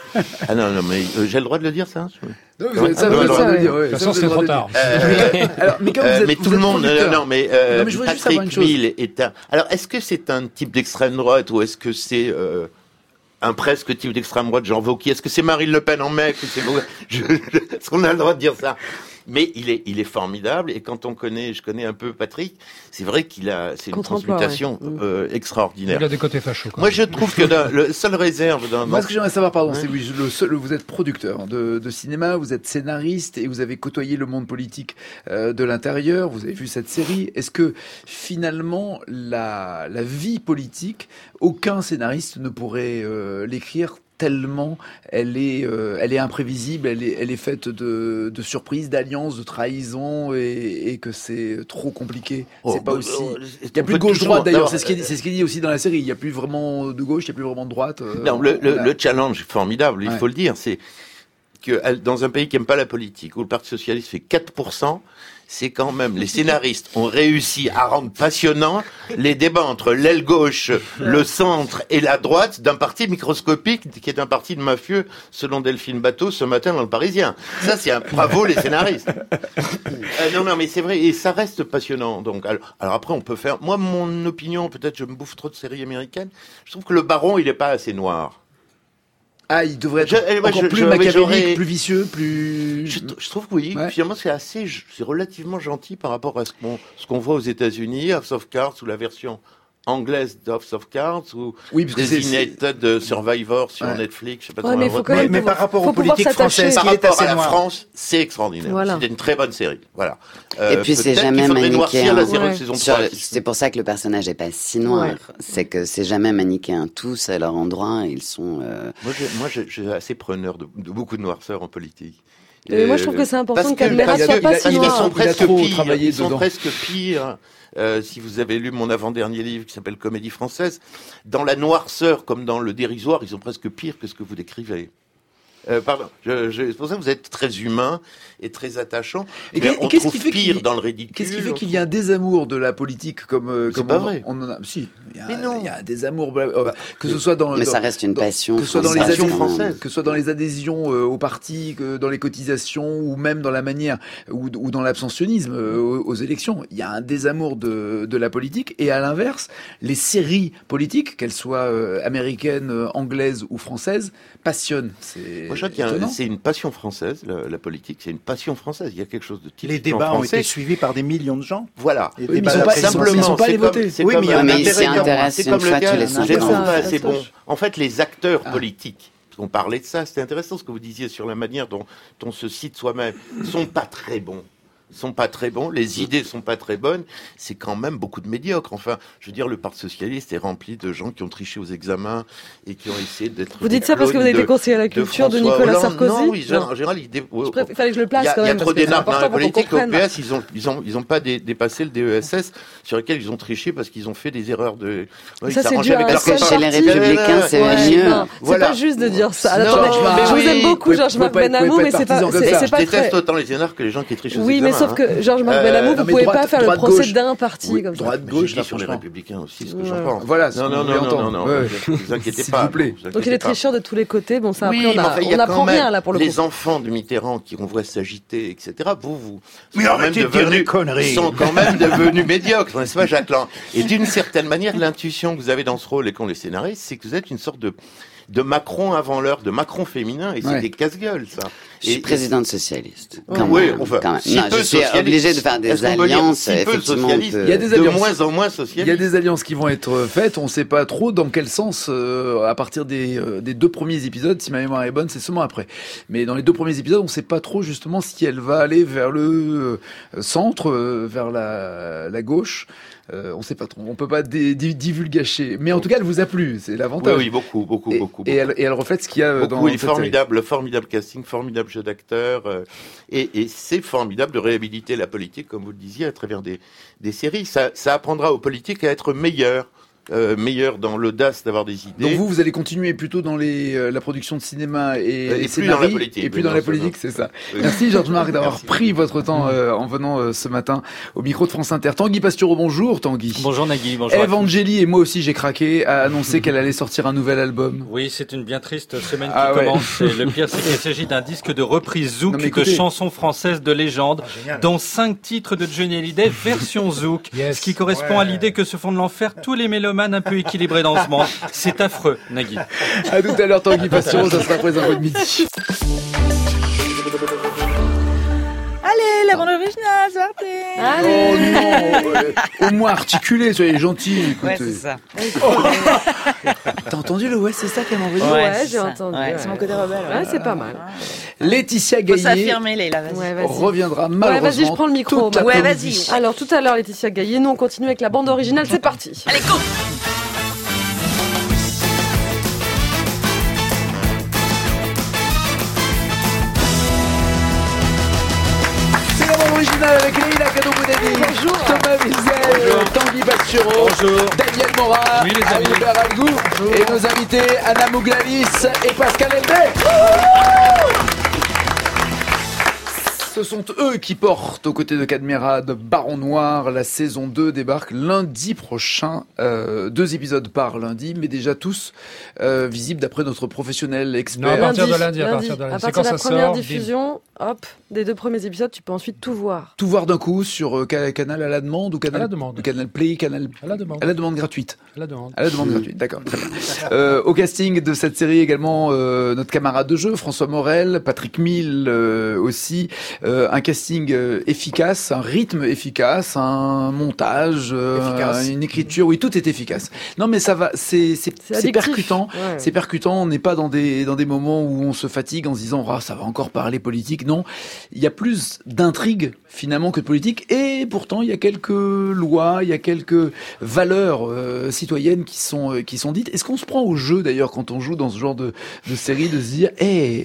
ah non, non, mais euh, j'ai le droit de le dire, ça? Non, vous avez, ça, vous avez ça, dire, ouais. De toute façon, c'est trop tard. Euh, alors, mais quand vous êtes, euh, mais vous tout êtes le monde, euh, non, mais, euh, non, mais je Patrick Mille est un... Alors, est-ce que c'est un type d'extrême droite ou est-ce que c'est euh, un presque type d'extrême droite, Jean Wauquiez? Est-ce que c'est Marine Le Pen en mec ou c'est... je, je... Est-ce qu'on a le droit de dire ça? Mais il est, il est formidable. Et quand on connaît, je connais un peu Patrick, c'est vrai qu'il a, c'est une transmutation ouais. euh, extraordinaire. Il a des côtés fachos. Moi, je trouve que dans, le seul réserve dans. Moi, ce que j'aimerais savoir, pardon, ouais. c'est oui, le seul, vous êtes producteur de, de cinéma, vous êtes scénariste et vous avez côtoyé le monde politique euh, de l'intérieur. Vous avez vu cette série. Est-ce que finalement la, la vie politique, aucun scénariste ne pourrait euh, l'écrire? Tellement elle est, euh, elle est imprévisible, elle est, elle est faite de, de surprises, d'alliances, de trahisons, et, et que c'est trop compliqué. Oh, c'est pas bah, aussi. Il n'y a plus de gauche-droite d'ailleurs. C'est ce qui est, c'est ce qui est dit aussi dans la série. Il n'y a plus vraiment de gauche, il n'y a plus vraiment de droite. Euh, non, le, le, le challenge formidable, il ouais. faut le dire, c'est que dans un pays qui n'aime pas la politique, où le Parti socialiste fait quatre pour cent, c'est quand même, les scénaristes ont réussi à rendre passionnant les débats entre l'aile gauche, le centre et la droite d'un parti microscopique qui est un parti de mafieux, selon Delphine Bateau, ce matin dans le Parisien. Ça, c'est un bravo les scénaristes. Euh, non, non, mais c'est vrai, et ça reste passionnant. Donc, alors, alors après, on peut faire, moi, mon opinion, peut-être je me bouffe trop de séries américaines, je trouve que le Baron, il est pas assez noir. Ah, il devrait être Je- moi, encore je- plus je- machiavélique, j'aurais- plus vicieux, plus... Je, je trouve que oui. Ouais. Finalement, c'est assez, c'est relativement gentil par rapport à ce qu'on, ce qu'on voit aux États-Unis, House of Cards, ou la version anglaise d'House of Cards, ou Oui, parce que c'est- Designated Survivor sur Ouais. Netflix, je sais pas Ouais, comment mais on faut va- quand même Mais, mais pouvoir- par rapport faut aux pouvoir politiques s'attacher. françaises, Par qui est rapport assez à la noir. France, c'est extraordinaire. Voilà. C'est une très bonne série. Voilà. Et puis c'est peut-être jamais qu'il faudrait noircir manichéen. la série Ouais. de saison Sur- trois. C'est pour ça que le personnage est pas si noir. Ouais. C'est que c'est jamais manichéen. Tous à leur endroit, ils sont. euh, Moi, j'ai, moi, j'ai, j'ai assez preneur de, de beaucoup de noirceur en politique. Mais moi, je trouve que c'est important parce que Cadmerat parce soit que- pas parce si qu'ils noir. sont Il a presque trop pires. travaillé Ils sont dedans. presque pires. Euh, si vous avez lu mon avant-dernier livre qui s'appelle Comédie française, dans la noirceur comme dans le dérisoire, ils sont presque pires que ce que vous décrivez. Euh, pardon, je, je, c'est pour ça que vous êtes très humain et très attachant. Et Mais qu'est- on qu'est-ce trouve qui fait pire qu'il- dans le ridicule. Qu'est-ce qui fait qu'il y a un désamour de la politique comme, euh, C'est comme pas on, vrai. on en a, si, il y a, Mais non. il y a un désamour, euh, que ce soit dans, Mais dans- ça reste une dans- passion que ce soit dans les française, adhésions quand même. françaises, que ce soit dans les adhésions euh, au parti, que dans les cotisations ou même dans la manière ou, ou dans l'abstentionnisme euh, aux, aux élections, il y a un désamour de, de la politique et à l'inverse, les séries politiques, qu'elles soient euh, américaines, euh, anglaises ou françaises, passionnent. C'est Moi, je crois qu'il y a un- étonnant. c'est une passion française, la, la politique, c'est une passion française. Il y a quelque chose de typiquement Les débats ont français. été suivis par des millions de gens. Voilà. Et Oui, mais ils débats sont pas- d'après- ils sont- Simplement, ils sont pas c'est allés comme- voter. c'est Oui, comme mais il y a un un Mais ils s'y intérêt énorme. intéressent C'est une comme fois le tous les gars, cinq je les ans. trouve pas Ça, assez ça bons. touche. En fait, les acteurs Ah. politiques, on parlait de ça, c'était intéressant ce que vous disiez sur la manière dont on se cite soi-même, sont pas très bons. Sont pas très bons, les idées sont pas très bonnes, c'est quand même beaucoup de médiocres. Enfin, je veux dire, le Parti socialiste est rempli de gens qui ont triché aux examens et qui ont essayé d'être. Vous dites des ça parce que vous avez clones été conseiller à la de culture de, François Nicolas Hollande. Sarkozy. Non, oui, Non. en général, il dé- Je préfère- fallait que je le place il y a, quand il y a même, trop parce que c'est d'énarques dans important la pour qu'on politique. Au comprenne. P S, ils ont, ils ont, ils ont pas dé- dépassé le D E S S sur lequel ils ont triché parce qu'ils ont fait des erreurs de. Oui, Ça, c'est s'arrangeaient dû à avec un leurs seul copains. chez les parti. Républicains, c'est Ouais, mieux. non, c'est Voilà. pas juste de dire ça. Non, Attendez, mais je vous oui, aime beaucoup, vous Georges-Marc pouvez pas- vous Benamou, pouvez mais pas c'est être pas, partisan comme c'est ça. c'est Je pas déteste très. autant les énarques que les gens qui trichent aux Oui, mais examens, sauf hein. que Georges-Marc Euh, Benamou, non, vous mais pouvez droite- pas faire le droite, procès gauche. d'un parti Oui, comme ça. droite, J'ai gauche, dit là, sur les franchement. Républicains aussi ce que Ouais. j'en pense. Voilà, ce non, que non, vous voulez non, non, entendre. non, Ouais. ne vous inquiétez S'il pas. vous plaît. vous Donc il y a inquiétez des pas. tricheurs de tous les côtés. Bon, ça, Oui, après, on, mais a- enfin, il y on a apprend quand même rien là pour le les coup. enfants de Mitterrand qui on voit s'agiter, et cetera. Vous, vous Mais sont quand arrêtez même de dire devenus- des conneries. sont quand même devenus médiocres, n'est-ce pas, Jacques Lang? Et d'une certaine manière, l'intuition que vous avez dans ce rôle et qu'ont les scénaristes, c'est que vous êtes une sorte de de Macron avant l'heure, de Macron féminin, et c'est Ouais. des casse-gueules, ça. Je suis Et- présidente socialiste. Ouais. Quand Oui, même, enfin, quand même. si Non, peu je suis socialiste. obligée de faire des Est-ce qu'on peut dire alliances. si peu Effectivement, on socialiste peut- Il y a des de alliances. moins en moins Il y a socialiste. des alliances qui vont être faites, on ne sait pas trop dans quel sens, euh, à partir des, euh, des deux premiers épisodes, si ma mémoire est bonne, c'est seulement après. Mais dans les deux premiers épisodes, on ne sait pas trop justement si elle va aller vers le euh, centre, euh, vers la, la gauche. Euh, on ne sait pas trop, on peut pas dé- dé- divulgacher. Mais en tout cas, elle vous a plu, c'est Oui, l'avantage. oui, beaucoup, beaucoup, Et, beaucoup. et elle, et elle reflète ce qu'il y a euh, dans Beaucoup, il est cette série. formidable, formidable casting, formidable jeu d'acteur, euh, et, et c'est formidable de réhabiliter la politique, comme vous le disiez, à travers des, des séries. Ça, ça apprendra aux politiques à être meilleurs, euh, meilleurs dans l'audace d'avoir des idées. Donc vous, vous allez continuer plutôt dans les, euh, la production de cinéma et, Et les plus scénarii, dans la politique, et plus oui, dans non, la ça politique, va. c'est ça. Oui. Merci Georges-Marc d'avoir Merci. pris votre temps euh, en venant euh, ce matin au micro de France Inter. Tanguy Pastureau, bonjour Tanguy. Bonjour Nagui, bonjour. à tous. Evangélie, et moi aussi j'ai craqué, a annoncé qu'elle allait sortir un nouvel album. Oui, c'est une bien triste semaine qui Ah ouais. commence. Et le pire, c'est qu'il s'agit d'un disque de reprise zouk Non, mais de écoutez. chansons françaises de légende, génial. dont cinq titres de Johnny Hallyday version zouk, Yes. ce qui correspond Ouais. à l'idée que se font de l'enfer tous les mélomanes un peu équilibrés dans ce monde. C'est affreux, Nagui. À tout à l'heure Tanguy Pastureau, ça sera après un peu de midi. Allez, la bande originale, c'est parti. Oh non, euh, au moins articulé, soyez gentils. Ouais, écoutez. c'est ça. T'as entendu le ouais, c'est ça qu'elle m'a envoyé. Ouais, c'est j'ai ça. entendu. Ouais, ouais. c'est mon côté rebelle. Ouais, c'est pas mal. Laetitia Faut Gaillet s'affirmer, Leïla, vas-y. Ouais, vas-y. reviendra Ouais, malheureusement. vas-y, je prends le micro. toute Ouais, l'après-midi. vas-y. Alors tout à l'heure, Laetitia Gaillet, nous on continue avec la bande originale, c'est parti. Allez, go. C'est la bande originale avec Leïla Kadouboudani, Bonjour. Thomas Wiesel, Tanguy Pastureau, Bonjour. Daniel Morat, Oui, les amis. Albert Algou et nos invités Anna Mouglalis et Pascal Elbet. Ce sont eux qui portent aux côtés de Cadmerade Baron Noir. La saison deux débarque lundi prochain. Euh, deux épisodes par lundi, mais déjà tous euh, visibles d'après notre professionnel expert. Non, à partir Lundi, de lundi, à lundi. partir de lundi. À C'est partir quand de la ça première sort, diffusion, hop, des deux premiers épisodes, tu peux ensuite tout voir. Tout voir d'un coup sur euh, ca- Canal à la demande ou Canal À la demande. Canal Play, Canal À la demande. à la demande gratuite. À la demande. À la demande gratuite, d'accord. Très bien. Euh, au casting de cette série également, euh, notre camarade de jeu, François Morel, Patrick Mille euh, aussi. Euh, un casting euh, efficace, un rythme efficace, un montage, euh, Efficace. une écriture, oui, tout est efficace. Non, mais ça va, c'est c'est C'est c'est addictif. percutant, Ouais. c'est percutant. On n'est pas dans des dans des moments où on se fatigue en se disant ah ça va encore parler politique. Non, il y a plus d'intrigue finalement que de politique, et pourtant il y a quelques lois, il y a quelques valeurs euh, citoyennes qui sont euh, qui sont dites. Est-ce qu'on se prend au jeu d'ailleurs quand on joue dans ce genre de de série de se dire eh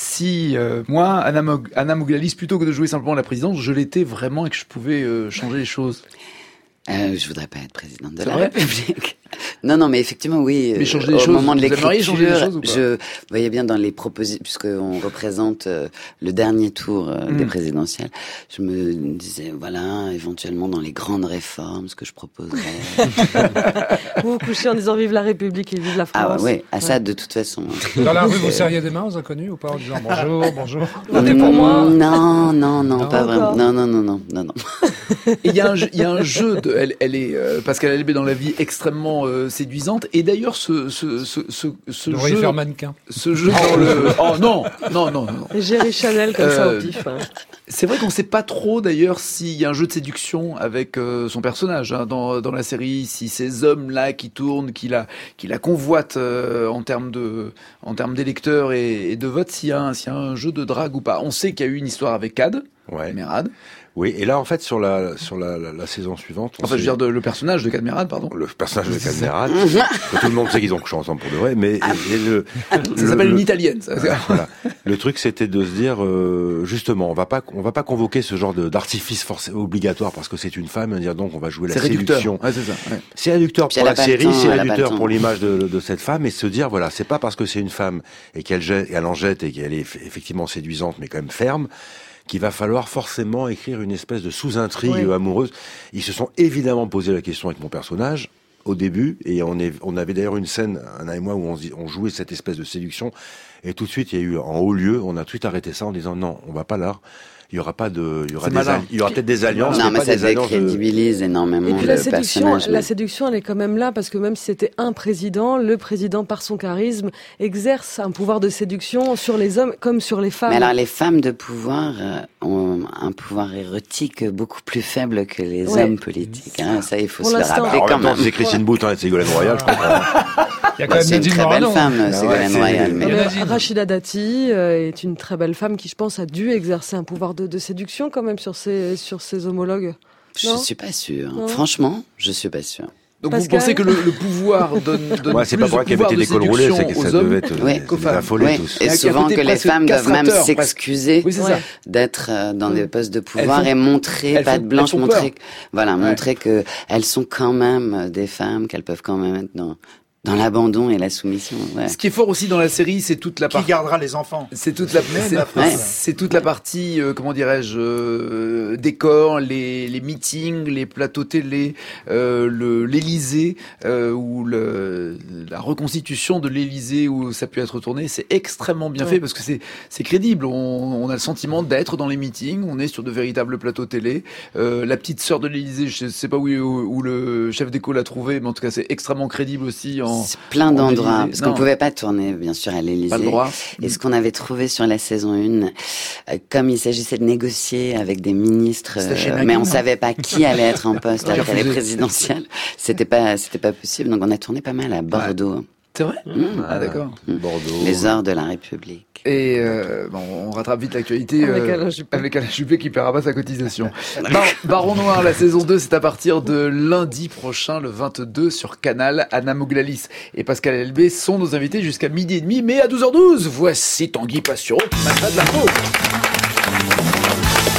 si euh, moi Anna, Mog- Anna Mouglalis, plutôt que de jouer simplement la présidente, je l'étais vraiment et que je pouvais euh, changer les choses. Euh, je voudrais pas être présidente de C'est la vrai République. Non, non, mais effectivement, oui. Mais euh, changer les au choses, moment de vous aimeriez changer les l'écriture, choses ou pas je voyais bien dans les propositions, puisqu'on représente euh, le dernier tour euh, Mm. des présidentielles, je me disais, voilà, éventuellement dans les grandes réformes, ce que je proposerais. Vous vous couchez en disant vive la République et vive la France. Ah oui, à ça de toute façon. Dans la rue, vous serriez des mains aux inconnus ou pas en disant bonjour, bonjour. Votez pour moi. Non, non, non, Non. pas vraiment. Non, non, non, non, non, non. Et il y a un jeu, il y a un jeu de, elle, elle est euh, Pascal Elbé dans la vie extrêmement euh, séduisante. Et d'ailleurs, ce ce ce ce, ce Vous devriez jeu, faire mannequin. ce jeu dans le, oh non, non, non, non. Et Jerry Chanel comme ça Euh, au pif. hein. C'est vrai qu'on sait pas trop d'ailleurs s'il y a un jeu de séduction avec euh, son personnage hein, dans dans la série, si ces hommes là qui tournent, qui la qui la convoitent euh, en termes de en termes d'électeurs et, et de votes, s'il y a un, s'il y a un jeu de drague ou pas. On sait qu'il y a eu une histoire avec Cad, Ouais. Merad. Oui, et là, en fait, sur la, sur la, la, la saison suivante, on Enfin, je veux s'est- dire de, le personnage de Cad Merad, pardon. le personnage de Cadmerade, que tout le monde sait qu'ils ont couché ensemble pour de vrai, mais et le, Ça le- s'appelle le- une italienne. Ça. voilà. Le truc, c'était de se dire, euh, justement, on va pas, on va pas convoquer ce genre de- d'artifice forcé obligatoire parce que c'est une femme, et dire donc on va jouer la C'est réducteur. séduction. Ouais, c'est ça. Ouais. C'est réducteur Puis pour elle la a pas le série, temps, c'est elle a pas le réducteur temps. pour l'image de, de cette femme, et se dire voilà, c'est pas parce que c'est une femme et qu'elle jette, et elle en jette et qu'elle est eff- effectivement séduisante, mais quand même ferme, qu'il va falloir forcément écrire une espèce de sous-intrigue Oui. amoureuse. Ils se sont évidemment posé la question avec mon personnage au début, et on, est, on avait d'ailleurs une scène, Anna et moi, où on, se dit- on jouait cette espèce de séduction, et tout de suite, il y a eu en haut lieu, on a tout de suite arrêté ça en disant non, on va pas là. Il y aura pas de, il y aura C'est des, malin. al- il y aura peut-être des alliances, Non, mais pas ça des alliances de- décrédibilise énormément Et puis le la séduction, personnage. la mais- séduction, elle est quand même là parce que même si c'était un président, le président par son charisme exerce un pouvoir de séduction sur les hommes comme sur les femmes. Mais alors, les femmes de pouvoir euh, ont un pouvoir érotique beaucoup plus faible que les Ouais. hommes politiques. Hein. Ça, il faut Pour se le l'instant. rappeler Alors, en quand même temps, même. c'est Christine Boutin et Ségolène Royal, je comprends. Il y a quand Bah, même c'est une Nadine très belle Morano. femme, ouais, Ségolène c'est- Royal. Non, Mais... mais Nadine. Rachida Dati euh, est une très belle femme qui, je pense, a dû exercer un pouvoir de, de séduction quand même sur ses, sur ses homologues. Je Non suis pas sûre. Non. Franchement, je suis pas sûre. Donc Pascal. vous pensez que le, le pouvoir donne, donne Moi, c'est plus pas pour de rien qu'elle pouvoir mettait de des cols roulés, c'est séduction que ça aux hommes devait être Oui. qu'aux des femmes. affolés Oui. tous. Et Avec un souvent côté que les presque femmes doivent même castrateur, presque. s'excuser Oui, c'est ça. d'être euh, dans des postes de pouvoir Elles font- et montrer, elles pas font- de blanche, elles font montrer, peur. voilà, Ouais. montrer que elles sont quand même des femmes, qu'elles peuvent quand même être dans, dans l'abandon et la soumission. Ouais. Ce qui est fort aussi dans la série, c'est toute la Qui partie. gardera les enfants? C'est toute la, Même c'est, la phrase. c'est toute la partie, euh, comment dirais-je, euh, décor, les, les meetings, les plateaux télé, euh, le, l'Élysée, euh, ou le, la reconstitution de l'Élysée où ça peut être tourné, c'est extrêmement bien Ouais. fait parce que c'est, c'est crédible. On, on a le sentiment d'être dans les meetings, on est sur de véritables plateaux télé. Euh, la petite sœur de l'Élysée, je sais pas où, où, où le chef d'éco l'a trouvé, mais en tout cas c'est extrêmement crédible aussi. En, C'est plein en d'endroits, Élysée. parce qu'on Non. pouvait pas tourner, bien sûr, à l'Élysée. Pas le droit. Et ce qu'on avait trouvé sur la saison un, euh, comme il s'agissait de négocier avec des ministres, C'était chez euh, Nagui, mais on non savait pas qui allait être en poste Qui après les refusait. présidentielles, c'était pas, c'était pas possible. Donc on a tourné pas mal à Bordeaux. C'est vrai Mmh. Ah d'accord. Bordeaux. Les ors de la République. Et euh, bon, on rattrape vite l'actualité Avec euh, Alain Juppé. avec Alain Juppé qui paiera pas sa cotisation. Bar- Baron Noir, la saison deux, c'est à partir de lundi prochain, le vingt-deux, sur Canal. Anna Mouglalis et Pascal Elbé sont nos invités jusqu'à midi et demi, mais à douze heures douze, voici Tanguy Pastureau qui m'a de l'info.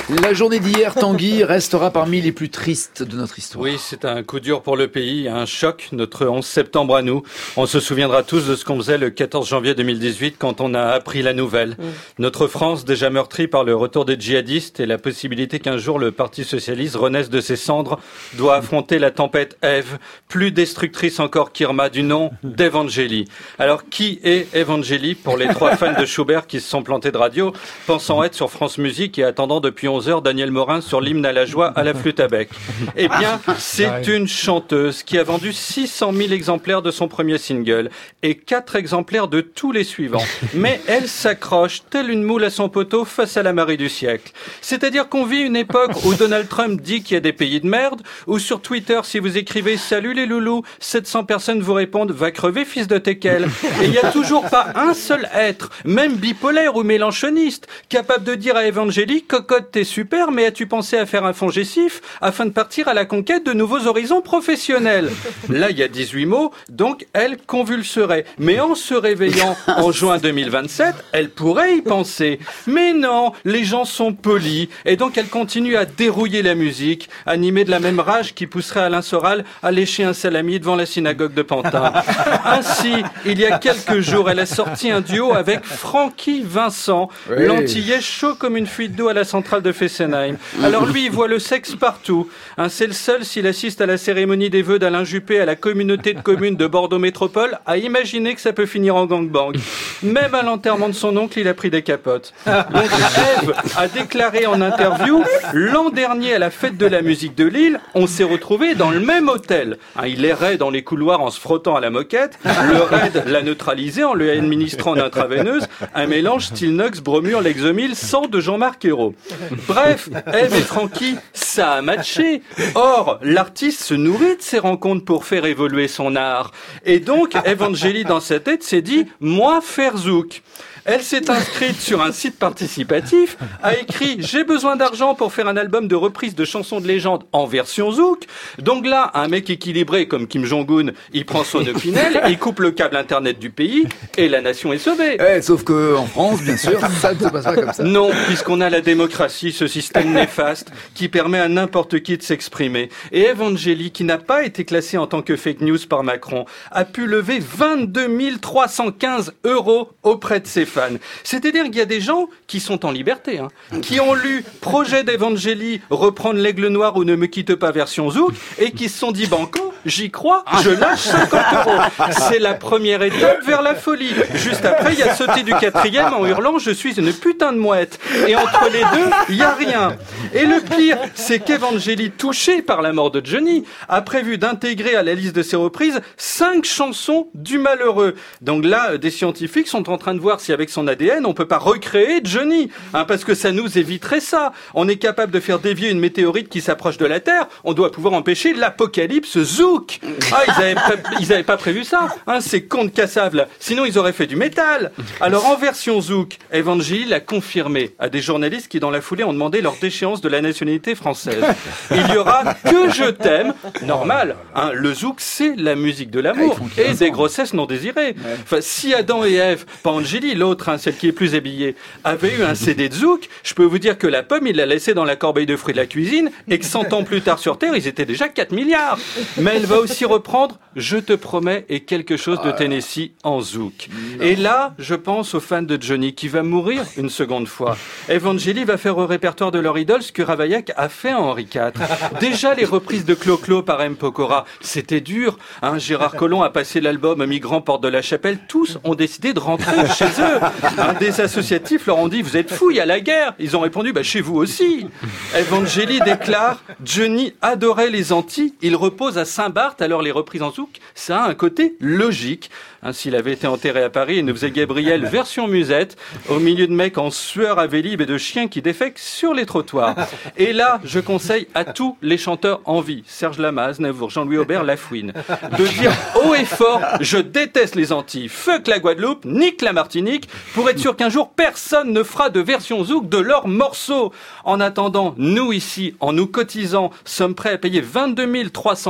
La journée d'hier, Tanguy, restera parmi les plus tristes de notre histoire. Oui, c'est un coup dur pour le pays, un choc, notre onze septembre à nous. On se souviendra tous de ce qu'on faisait le quatorze janvier deux mille dix-huit quand on a appris la nouvelle. Mmh. Notre France, déjà meurtrie par le retour des djihadistes et la possibilité qu'un jour le Parti socialiste renaisse de ses cendres, doit affronter la tempête Ève, plus destructrice encore qu'Irma, du nom d'Evangélie. Alors, qui est Evangélie pour les trois fans de Schubert qui se sont plantés de radio, pensant être sur France Musique et attendant depuis onze heures Daniel Morin sur l'hymne à la joie à la flûte à bec? Eh bien, c'est une chanteuse qui a vendu six cent mille exemplaires de son premier single et quatre exemplaires de tous les suivants. Mais elle s'accroche telle une moule à son poteau face à la marée du siècle. C'est-à-dire qu'on vit une époque où Donald Trump dit qu'il y a des pays de merde, où sur Twitter, si vous écrivez « Salut les loulous », sept cents personnes vous répondent « Va crever, fils de teckel ». Et il n'y a toujours pas un seul être, même bipolaire ou mélanchoniste, capable de dire à Evangélie « Cocotte, t'es super, mais as-tu pensé à faire un fongicif afin de partir à la conquête de nouveaux horizons professionnels ?» Là, il y a dix-huit mots, donc elle convulserait. Mais en se réveillant en juin deux mille vingt-sept, elle pourrait y penser. Mais non, les gens sont polis, et donc elle continue à dérouiller la musique, animée de la même rage qui pousserait Alain Soral à lécher un salami devant la synagogue de Pantin. Ainsi, il y a quelques jours, elle a sorti un duo avec Francky Vincent, oui. L'antillais chaud comme une fuite d'eau à la centrale de Fessenheim. Alors lui, il voit le sexe partout. Hein, c'est le seul, s'il assiste à la cérémonie des vœux d'Alain Juppé à la communauté de communes de Bordeaux Métropole, à imaginer que ça peut finir en gangbang. Même à l'enterrement de son oncle, il a pris des capotes. Donc Ève a déclaré en interview, l'an dernier à la fête de la musique de Lille, on s'est retrouvés dans le même hôtel. Hein, il errait dans les couloirs en se frottant à la moquette. Le raid l'a neutralisé en lui administrant une intraveineuse, un mélange style Nox, Bromure, Lexomil, sang de Jean-Marc Ayrault. Bref, Ève et Francky, ça a matché. Or, l'artiste se nourrit de ces rencontres pour faire évoluer son art. Et donc, Evangélie, dans sa tête, s'est dit « Moi, faire zouk ». Elle s'est inscrite sur un site participatif, a écrit « J'ai besoin d'argent pour faire un album de reprise de chansons de légende en version zouk ». Donc là, un mec équilibré comme Kim Jong-un, il prend son opinel, il coupe le câble internet du pays et la nation est sauvée. Eh, sauf que en France, bien sûr, ça ne se passe pas comme ça. Non, puisqu'on a la démocratie, ce système néfaste qui permet à n'importe qui de s'exprimer. Et Evangélie, qui n'a pas été classée en tant que fake news par Macron, a pu lever vingt-deux mille trois cent quinze euros auprès de ses fans. C'est-à-dire qu'il y a des gens qui sont en liberté, hein, qui ont lu Projet d'Evangélie, reprendre l'aigle noir ou ne me quitte pas version zouk, et qui se sont dit banco, j'y crois, je lâche cinquante euros. C'est la première étape vers la folie. Juste après, il y a sauté du quatrième en hurlant je suis une putain de mouette. Et entre les deux, il y a rien. Et le pire, c'est qu'Evangélie, touchée par la mort de Johnny, a prévu d'intégrer à la liste de ses reprises cinq chansons du malheureux. Donc là, des scientifiques sont en train de voir si avec son A D N, on peut pas recréer Johnny, hein, parce que ça nous éviterait ça. On est capable de faire dévier une météorite qui s'approche de la Terre, on doit pouvoir empêcher l'apocalypse zouk. Ah, ils avaient, pré- ils avaient pas prévu ça, hein, ces cons de Cassav, là. Sinon, ils auraient fait du métal. Alors, en version zouk, Evangélie l'a confirmé à des journalistes qui, dans la foulée, ont demandé leur déchéance de la nationalité française. Il y aura que je t'aime, normal, hein, le zouk, c'est la musique de l'amour et des grossesses non désirées. Enfin, si Adam et Ève, pas Angélie, l'autre, hein, celle qui est plus habillée, avait eu un C D de zouk, je peux vous dire que la pomme, il l'a laissé dans la corbeille de fruits de la cuisine et que cent ans plus tard sur Terre, ils étaient déjà quatre milliards. Mais elle va aussi reprendre Je te promets et quelque chose de Tennessee en zouk. Et là, je pense aux fans de Johnny qui va mourir une seconde fois. Evangélie va faire au répertoire de leur idole ce que Ravaillac a fait à Henri quatre. Déjà, les reprises de Clo-Clo par M. Pokora, c'était dur. Hein, Gérard Collomb a passé l'album Migrants Porte de la Chapelle. Tous ont décidé de rentrer chez eux. Un des associatifs leur ont dit « Vous êtes fous, il y a la guerre !» Ils ont répondu bah, « Chez vous aussi !» Evangélie déclare « Johnny adorait les Antilles, il repose à Saint-Barth, alors les reprises en zouk, ça a un côté logique. » Hein, s'il avait été enterré à Paris, il nous faisait Gabriel version musette, au milieu de mecs en sueur à Vélib et de chiens qui défèquent sur les trottoirs. Et là, je conseille à tous les chanteurs en vie, Serge Lama, Aznavour, Jean-Louis Aubert, Lafouine, de dire haut et fort « Je déteste les Antilles, fuck la Guadeloupe, nique la Martinique », pour être sûr qu'un jour, personne ne fera de version zouk de leurs morceaux. En attendant, nous ici, en nous cotisant, sommes prêts à payer vingt-deux mille trois cent vingt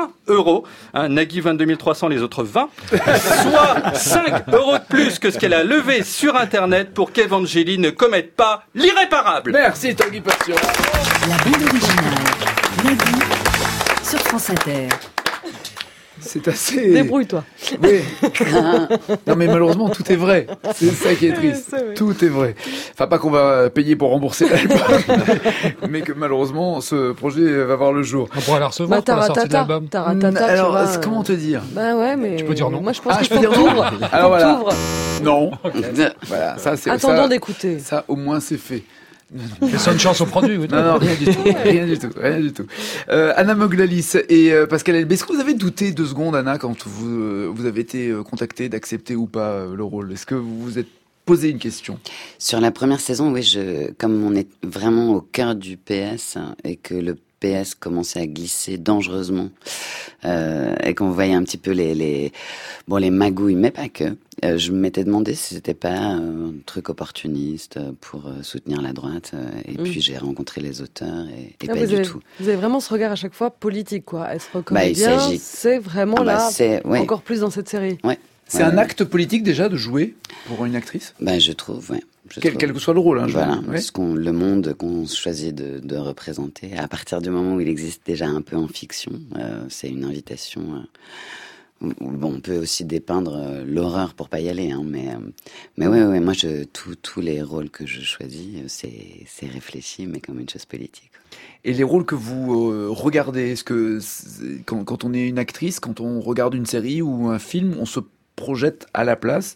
vingt euros. Hein, Nagui vingt-deux mille trois cents, les autres vingt. Soit cinq euros de plus que ce qu'elle a levé sur Internet pour qu'Evangélie ne commette pas l'irréparable. Merci Tanguy Passion. La bande originale. Nagui sur France Inter. C'est assez... Débrouille-toi. Oui. Non mais malheureusement tout est vrai. C'est ça qui est triste. C'est vrai. Tout est vrai. Enfin pas qu'on va payer pour rembourser l'album, mais que malheureusement ce projet va voir le jour. On pourra la recevoir Bah, pour la sortie de taratata, l'album. taratata, tu Alors vois, c'est- comment te dire? Bah ouais, mais. Tu peux dire non. Moi, je pense Ah, que je peux dire non. t'ouvres. Alors voilà. T'ouvres. Non. Voilà, ça c'est Attendons ça, d'écouter. ça au moins c'est fait. Laissons une chance au produit. Oui. Non, non, rien du tout, rien du tout, rien du tout. Euh, Anna Moglalis et euh, Pascal Elbé, est-ce que vous avez douté deux secondes, Anna, quand vous, euh, vous avez été euh, contactée d'accepter ou pas euh, le rôle? Est-ce que vous vous êtes posé une question? Sur la première saison, oui, je, comme on est vraiment au cœur du P S et que le P S commençait à glisser dangereusement euh, et qu'on voyait un petit peu les, les, bon, les magouilles, mais pas que, euh, je m'étais demandé si c'était pas un truc opportuniste pour euh, soutenir la droite. Euh, et Mm. puis j'ai rencontré les auteurs et, et Ah, pas vous, du avez, tout. vous avez vraiment ce regard à chaque fois politique, quoi. Être Bah, il comédien, s'agit- c'est vraiment Ah bah, là, c'est- ouais. encore plus dans cette série. Ouais. C'est Ouais, un ouais. acte politique déjà de jouer pour une actrice? Bah, je trouve, ouais. Je Quel, trouve. quel que soit le rôle, hein, je Voilà, veux dire. Ouais. ce qu'on, le monde qu'on choisit de, de représenter, à partir du moment où il existe déjà un peu en fiction, euh, c'est une invitation. Euh, où- bon, on peut aussi dépeindre euh, l'horreur pour pas y aller, hein, mais euh, mais ouais, ouais, moi, je, tous tous les rôles que je choisis, euh, c'est c'est réfléchi, mais comme une chose politique. Et les rôles que vous euh, regardez, est-ce que c'est- quand, quand on est une actrice, quand on regarde une série ou un film, on se projette à la place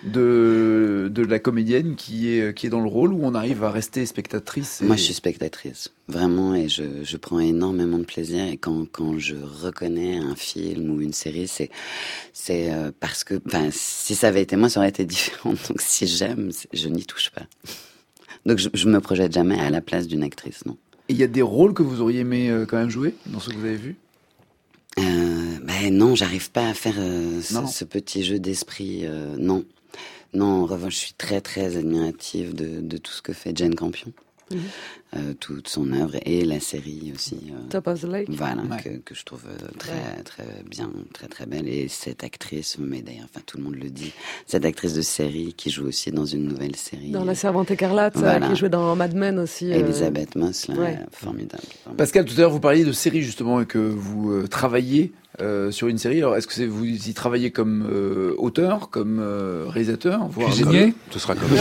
de, de la comédienne qui est, qui est dans le rôle, ou on arrive à rester spectatrice et... Moi, je suis spectatrice, vraiment, et je, je prends énormément de plaisir. Et quand, quand je reconnais un film ou une série, c'est, c'est euh, parce que, enfin, si ça avait été moi, ça aurait été différent. Donc, si j'aime, c'est- je n'y touche pas. Donc, je, je me projette jamais à la place d'une actrice, non. Et il y a des rôles que vous auriez aimé euh, quand même jouer dans ce que vous avez vu? Euh, ben non, j'arrive pas à faire euh, ce, Non. ce petit jeu d'esprit. Euh, non, non. En revanche, je suis très très admirative de, de tout ce que fait Jane Campion, Mhm. euh, toute son œuvre et la série aussi. euh, Top of the Lake. Voilà, Ouais. que, que je trouve euh, très Ouais. très bien, très très belle. Et cette actrice, mais d'ailleurs, enfin tout le monde le dit, cette actrice de série qui joue aussi dans une nouvelle série. Dans La Servante écarlate, euh, Voilà. qui jouait dans Mad Men aussi. euh, Elisabeth Moss, là, ouais. formidable. Pascal, tout à l'heure, vous parliez de série justement et que vous euh, travaillez euh, sur une série. Alors, est-ce que c'est, vous y travaillez comme euh, auteur, comme euh, réalisateur, voire Cuisinier? Ce sera comme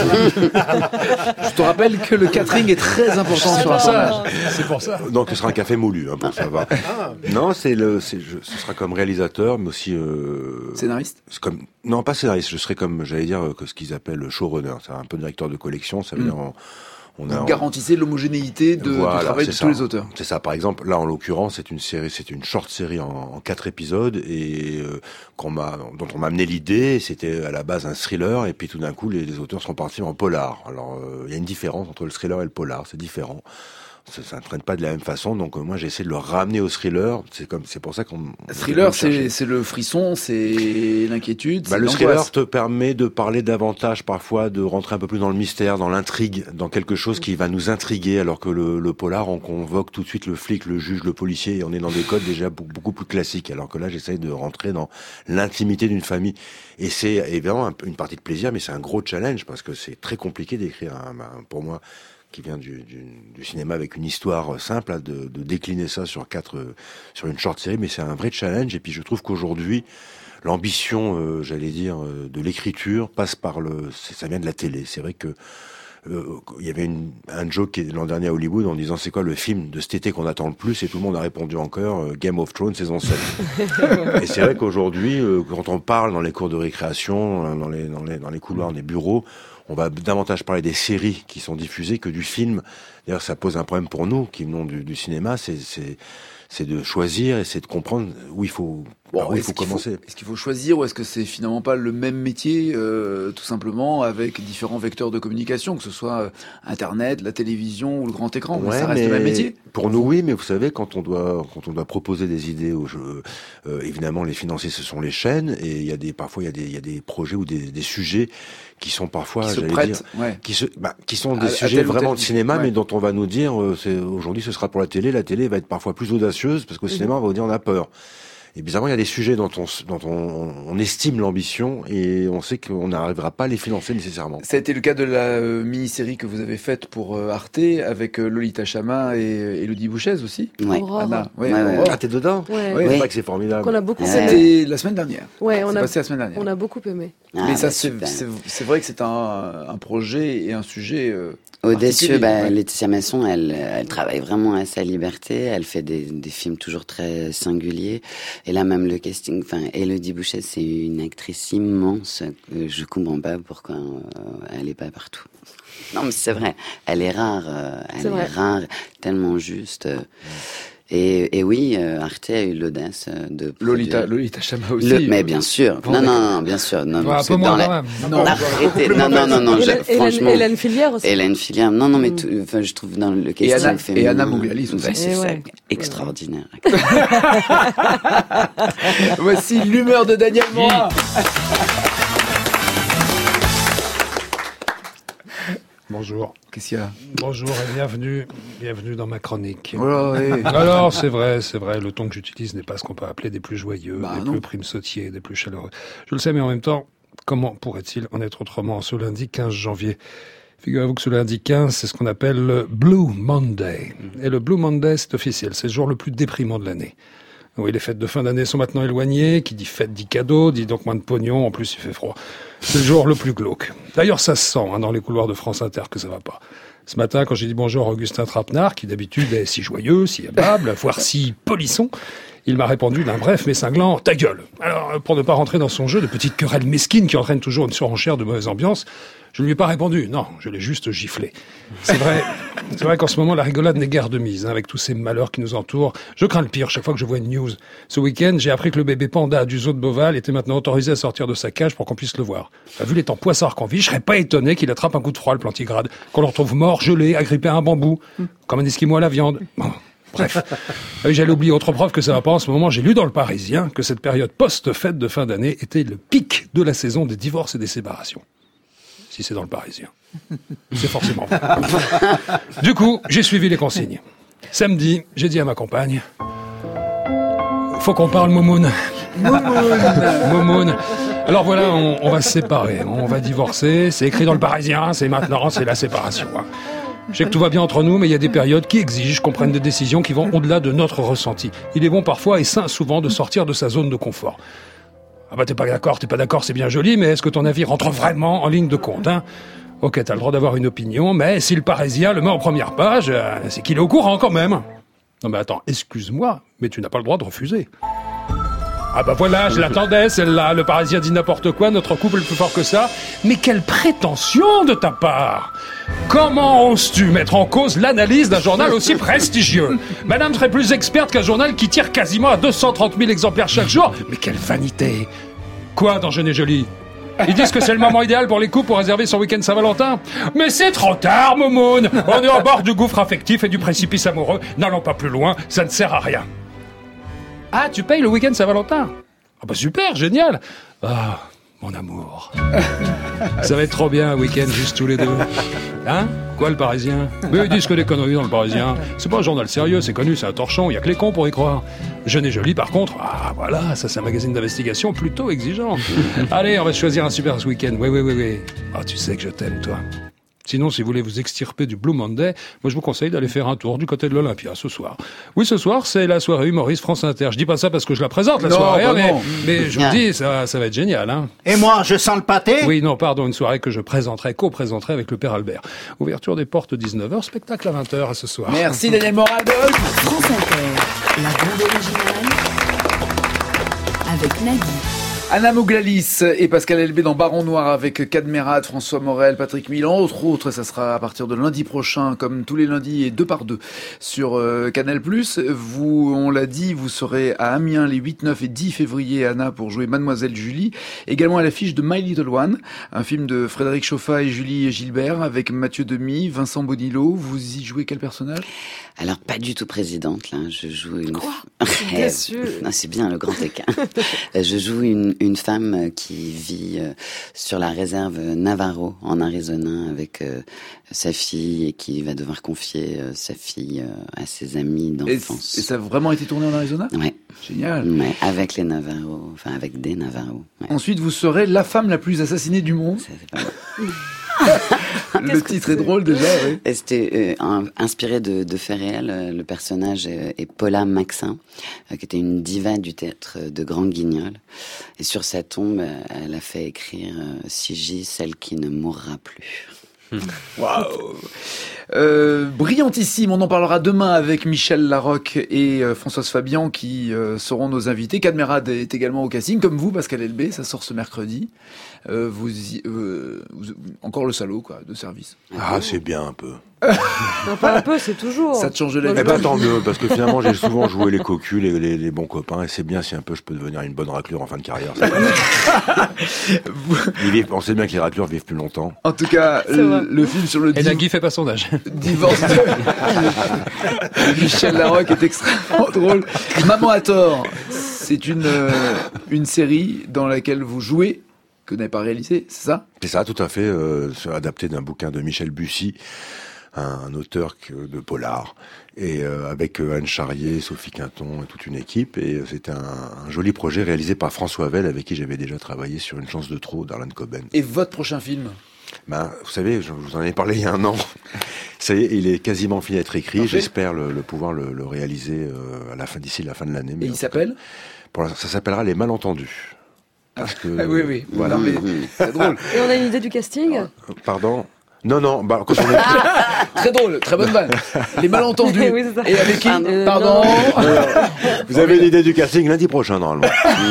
Je te rappelle que le catering est très important sur un tournage. C'est pour ça. Donc ce sera un café moulu, hein, pour savoir. Non, c'est le, c'est, je, ce sera comme réalisateur, mais aussi euh, Scénariste? c'est comme, non, pas scénariste. Je serai comme, j'allais dire, euh, que ce qu'ils appellent showrunner. C'est un peu directeur de collection. Ça veut Mm. dire, on, on a, Vous on- garantissez l'homogénéité de, Voilà, du travail de c'est tous ça. les auteurs. C'est ça. Par exemple, là, en l'occurrence, c'est une série, c'est une short série en, en quatre épisodes et euh, qu'on m'a, dont on m'a amené l'idée. C'était à la base un thriller et puis tout d'un coup, les, les auteurs sont partis en polar. Alors, euh, il y a une différence entre le thriller et le polar. C'est différent. Ça, ça ne traîne pas de la même façon. Donc, euh, moi, j'ai essayé de le ramener au thriller. C'est comme, c'est pour ça qu'on. on Thriller, on cherchait. c'est, c'est le frisson, c'est l'inquiétude, Bah, c'est le l'angoisse. thriller te permet de parler davantage parfois, de rentrer un peu plus dans le mystère, dans l'intrigue, dans quelque chose qui va nous intriguer, alors que le, le polar, on convoque tout de suite le flic, le juge, le policier, et on est dans des codes déjà beaucoup, beaucoup plus classiques, alors que là, j'essaye de rentrer dans l'intimité d'une famille. Et c'est évidemment un peu une partie de plaisir, mais c'est un gros challenge, parce que c'est très compliqué d'écrire, un, un- pour moi, qui vient du, du, du cinéma avec une histoire simple, là, de, de décliner ça sur quatre, euh, sur une short série, mais c'est un vrai challenge. Et puis je trouve qu'aujourd'hui, l'ambition, euh, j'allais dire, euh, de l'écriture passe par le, c'est- ça vient de la télé. C'est vrai que euh, il y avait une, un joke qui est l'an dernier à Hollywood en disant c'est quoi le film de cet été qu'on attend le plus, et tout le monde a répondu encore euh, Game of Thrones saison sept. Et c'est vrai qu'aujourd'hui, euh, quand on parle dans les cours de récréation, euh, dans les, dans les, dans les couloirs des bureaux, on va davantage parler des séries qui sont diffusées que du film. D'ailleurs, ça pose un problème pour nous qui venons du, du cinéma, c'est, c'est, c'est de choisir et c'est de comprendre où il faut, par où il est-ce faut qu'il commencer. Est-ce qu'il faut choisir, ou est-ce que c'est finalement pas le même métier, euh, tout simplement, avec différents vecteurs de communication, que ce soit euh, Internet, la télévision ou le grand écran, mais Ouais, ça reste mais le même métier. Pour nous, oui, mais vous savez, quand on doit, quand on doit proposer des idées aux jeux, euh, évidemment, les financiers, ce sont les chaînes, et il y a des, parfois, il y a des, il y a des projets ou des, des sujets qui sont parfois, Qui se j'allais prêtent, dire, ouais. qui se, bah, qui sont des À- à sujets tel ou vraiment tel de cinéma, ouais. mais dont on va nous dire, euh, c'est, aujourd'hui, ce sera pour la télé, la télé va être parfois plus audacieuse, parce qu'au Mhm. cinéma, on va vous dire, on a peur. Et bizarrement, il y a des sujets dont on, dont on, on estime l'ambition et on sait qu'on n'arrivera pas à les financer nécessairement. Ça a été le cas de la euh, mini-série que vous avez faite pour euh, Arte avec euh, Lolita Chama et euh, Élodie Bouchez aussi. Ouais. Anna. Ouais, Ouais, ouais. Aurore. Ah, t'es dedans? Ouais. Ouais. C'est Oui. vrai que c'est formidable. Qu'on a beaucoup Ouais. aimé. C'était la semaine dernière. Ouais, on C'est a, passé la semaine dernière. on a beaucoup aimé. Ah, Mais ça, bah, c'est, super. c'est, c'est vrai que c'est un, un projet et un sujet euh, Audacieux, particulier. bah, Ouais. Laetitia Masson, elle, elle travaille vraiment à sa liberté. Elle fait des, des films toujours très singuliers. Et là, même le casting, enfin, Élodie Bouchez, c'est une actrice immense. Euh, Je comprends pas pourquoi euh, elle est pas partout. Non, mais c'est vrai. Elle est rare. euh, elle C'est est vrai. rare, tellement juste. euh, Et, et oui, euh, Arte a eu l'audace euh, de Lolita, produire- Lolita Chama aussi. Le- mais bien sûr. Bon, non, d'accord. non, non, bien sûr. Non, Ouais, un c'est peu moins dans la- quand même. Non, Arrêtez. Non, non, non, non. je- Hélène, Hélène, franchement, Hélène Filière aussi. Hélène Filière. Non, non, mais tout, enfin, je trouve dans le Et casting Anna, féminin. et Anna Mouglalis aussi. Bah, c'est Eh ça, ouais. extraordinaire. Voici l'humeur de Daniel Morin. Bonjour. Qu'est-ce qu'il y a? Bonjour et bienvenue, bienvenue dans ma chronique. Oh là, ouais. Alors, c'est vrai, c'est vrai, le ton que j'utilise n'est pas ce qu'on peut appeler des plus joyeux, Bah, des non. plus primes-sautiers, des plus chaleureux. Je le sais, mais en même temps, comment pourrait-il en être autrement ce lundi quinze janvier? Figurez-vous que ce lundi quinze, c'est ce qu'on appelle le Blue Monday. Et le Blue Monday, c'est officiel, c'est le jour le plus déprimant de l'année. Oui, les fêtes de fin d'année sont maintenant éloignées. Qui dit fête dit cadeau, dit donc moins de pognon. En plus, il fait froid. C'est le jour le plus glauque. D'ailleurs, ça se sent hein, dans les couloirs de France Inter que ça va pas. Ce matin, quand j'ai dit bonjour à Augustin Trapenard, qui d'habitude est si joyeux, si aimable, voire si polisson, il m'a répondu d'un bref mais cinglant « ta gueule ». Alors, pour ne pas rentrer dans son jeu de petite querelle mesquine qui entraîne toujours une surenchère de mauvaise ambiance, je ne lui ai pas répondu. Non, je l'ai juste giflé. C'est vrai, c'est vrai qu'en ce moment, la rigolade n'est guère de mise, hein, avec tous ces malheurs qui nous entourent. Je crains le pire chaque fois que je vois une news. Ce week-end, j'ai appris que le bébé panda du zoo de Beauval était maintenant autorisé à sortir de sa cage pour qu'on puisse le voir. Bah, vu les temps poissards qu'on vit, je serais pas étonné qu'il attrape un coup de froid, le plantigrade, qu'on le retrouve mort, gelé, agrippé à un bambou, comme un esquimau à la viande. Bon. Bref. Ah oui, j'allais oublier autre preuve que ça va pas en ce moment. J'ai lu dans le Parisien que cette période post-fête de fin d'année était le pic de la saison des divorces et des séparations. Si c'est dans le Parisien. C'est forcément vrai. Du coup, j'ai suivi les consignes. Samedi, j'ai dit à ma compagne, faut qu'on parle Moumoun. Moumoun. Alors voilà, on, on va se séparer, on va divorcer, c'est écrit dans le Parisien, c'est maintenant, c'est la séparation. hein. Je sais que tout va bien entre nous, mais il y a des périodes qui exigent qu'on prenne des décisions qui vont au-delà de notre ressenti. Il est bon parfois et sain souvent de sortir de sa zone de confort. Ah bah t'es pas d'accord, t'es pas d'accord, c'est bien joli, mais est-ce que ton avis rentre vraiment en ligne de compte, hein? Ok, t'as le droit d'avoir une opinion, mais si le Parisien le met en première page, euh, c'est qu'il est au courant quand même. Non mais attends, excuse-moi, mais tu n'as pas le droit de refuser. Ah bah voilà, je l'attendais celle-là, le Parisien dit n'importe quoi, notre couple est plus fort que ça. Mais quelle prétention de ta part! Comment oses-tu mettre en cause l'analyse d'un journal aussi prestigieux? Madame serait plus experte qu'un journal qui tire quasiment à deux cent trente mille exemplaires chaque jour. Mais quelle vanité! Quoi dans Jeune et Jolie? Ils disent que c'est le moment idéal pour les couples pour réserver son week-end Saint-Valentin. Mais c'est trop tard, Moumoun! On est au bord du gouffre affectif et du précipice amoureux. N'allons pas plus loin, ça ne sert à rien. Ah, tu payes le week-end Saint-Valentin? Ah bah super, génial! Ah, mon amour. Ça va être trop bien un week-end juste tous les deux. Hein? Quoi le Parisien? Mais ils disent que des conneries dans le Parisien. C'est pas un journal sérieux, c'est connu, c'est un torchon, il y a que les cons pour y croire. Jeune et Jolie par contre, ah voilà, ça c'est un magazine d'investigation plutôt exigeant. Allez, on va choisir un super ce week-end. Oui, oui, oui, oui. Ah, tu sais que je t'aime, toi. Sinon, si vous voulez vous extirper du Blue Monday, moi je vous conseille d'aller faire un tour du côté de l'Olympia ce soir. Oui, ce soir, c'est la soirée humoriste France Inter. Je dis pas ça parce que je la présente, la Non, bah bah soirée, hein, mais, non. mais je vous dis, ça, ça va être génial. Hein. Et moi, je sens le pâté? Oui, non, pardon, une soirée que je présenterai, co-présenterai avec le Père Albert. Ouverture des portes dix-neuf heures, spectacle à vingt heures à ce soir. Merci Daniel Morin. France Inter, la bande originale avec Nagui. Anna Mouglalis et Pascal Elbé dans Baron Noir avec Cadmerade, François Morel, Patrick Milan, entre autres. Ça sera à partir de lundi prochain, comme tous les lundis et deux par deux sur euh, Canal+. Vous, on l'a dit, vous serez à Amiens les huit, neuf et dix février, Anna, pour jouer Mademoiselle Julie. Également à l'affiche de My Little One, un film de Frédéric Chauffat et Julie Gilbert avec Mathieu Demy, Vincent Bonillo. Vous y jouez quel personnage? Alors, pas du tout présidente, là. Je joue une... Quoi? Eh, Déçu. non, c'est bien, le grand écart. Je joue une, une femme qui vit euh, sur la réserve Navarro en Arizona avec euh, sa fille et qui va devoir confier euh, sa fille euh, à ses amis d'enfance. Et, et ça a vraiment été tourné en Arizona ? Ouais. Génial. Ouais, avec les Navarro, enfin avec des Navarro. Ouais. Ensuite, vous serez la femme la plus assassinée du monde. Ça, c'est pas mal. Le titre est drôle déjà. Oui. Et c'était euh, un, inspiré de, de faits réels. Le personnage est, est Paula Maxin, euh, qui était une diva du théâtre de Grand Guignol. Et sur sa tombe, elle a fait écrire euh, « Sigi, celle qui ne mourra plus ». Waouh, euh, brillantissime. On en parlera demain avec Michel Larocque et euh, Françoise Fabian qui euh, seront nos invités. Cadmerade est également au casting, comme vous, Pascal Elbé. Ça sort ce mercredi. Euh, vous, y, euh, vous, encore le salaud, quoi, de service. Ah, c'est bien un peu. Non, pas un peu, c'est toujours. Ça te change la vie. Eh ben, tant mieux, parce que finalement, j'ai souvent joué les cocus, les, les, les bons copains, et c'est bien si un peu je peux devenir une bonne raclure en fin de carrière. Ils vivent, on sait bien que les raclures vivent plus longtemps. En tout cas, le, le film sur le Et Nagui fait pas son âge. divorce de Michel Larocque est extrêmement drôle. Maman a tort, c'est une, euh, une série dans laquelle vous jouez, que vous n'avez pas réalisé, c'est ça ? C'est ça, tout à fait, euh, adapté d'un bouquin de Michel Bussy, un auteur de polar, et euh, avec Anne Charrier, Sophie Quinton et toute une équipe. Et c'était un, un joli projet réalisé par François Havel, avec qui j'avais déjà travaillé sur Une chance de trop d'Arlan Coben. Et votre prochain film ? Ben, vous savez, je vous en ai parlé il y a un an. Ça y est, il est quasiment fini d'être écrit. Parfait. J'espère le, le pouvoir le, le réaliser euh, à la fin, d'ici la fin de l'année. Et il s'appelle ? Pour la, ça s'appellera Les Malentendus. Parce que, ah, oui, oui. Voilà, mais c'est drôle. Et on a une idée du casting ? Pardon ? Non, non, bah, quand on est... Très drôle, très bonne vanne. Les malentendus. Oui, c'est ça. Et avec qui Euh, Pardon. Euh, vous avez une idée du casting lundi prochain, normalement.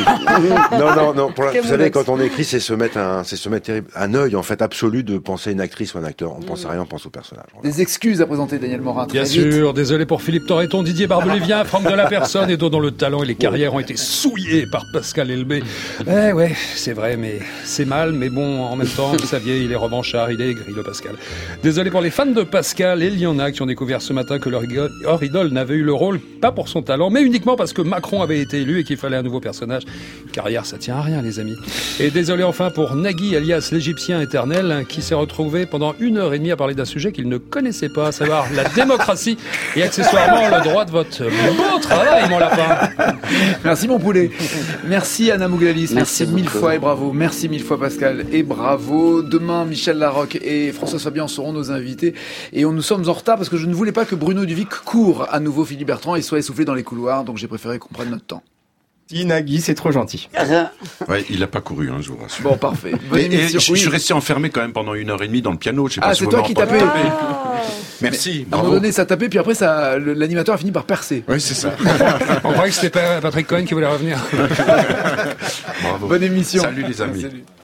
non, non, non. Pour la, vous savez, quand on écrit, c'est se mettre un, c'est se mettre terrible, un œil, en fait, absolu de penser à une actrice ou un acteur. On mmh. pense à rien, on pense au personnage. Voilà. Des excuses à présenter, Daniel Morin. Bien vite. sûr, désolé pour Philippe Torreton, Didier Barbelivien, Franck de la Personne et dont le talent et les carrières ont été souillés par Pascal Elbé. Eh ouais, c'est vrai, mais c'est mal, mais bon, en même temps, vous saviez, il est revanchard, il est aigri, le Pascal. Désolé pour les fans de Pascal, et il y en a qui ont découvert ce matin que leur idole n'avait eu le rôle, pas pour son talent, mais uniquement parce que Macron avait été élu et qu'il fallait un nouveau personnage. Carrière, ça tient à rien, les amis. Et désolé enfin pour Nagui, alias l'Égyptien éternel, qui s'est retrouvé pendant une heure et demie à parler d'un sujet qu'il ne connaissait pas, à savoir la démocratie et accessoirement le droit de vote. Beau travail, mon lapin. Merci, mon poulet. Merci, Anna Mouglalis. Merci, Merci mille beaucoup. fois et bravo. Merci mille fois, Pascal, et bravo. Demain, Michel Larocque et Françoise Fabian seront nos invités. Et on, nous sommes en retard parce que je ne voulais pas que Bruno Duvic court à nouveau Philippe Bertrand et soit essoufflé dans les couloirs. Donc j'ai préféré qu'on prenne notre temps. Nagui, c'est trop gentil. Ouais, il a pas couru, hein, je vous rassure. Bon, parfait. Bonne Et, et émission, je, oui. je suis resté enfermé quand même pendant une heure et demie dans le piano. Je sais Ah, pas si c'est vous toi m'en qui entendez. tapais. Ah. Merci. À un Bravo. moment donné, ça tapait, puis après, ça, le- l'animateur a fini par percer. Oui, c'est ça. On croyait que c'était pas Patrick Cohen qui voulait revenir. Bravo. Bonne émission. Salut les amis. Salut.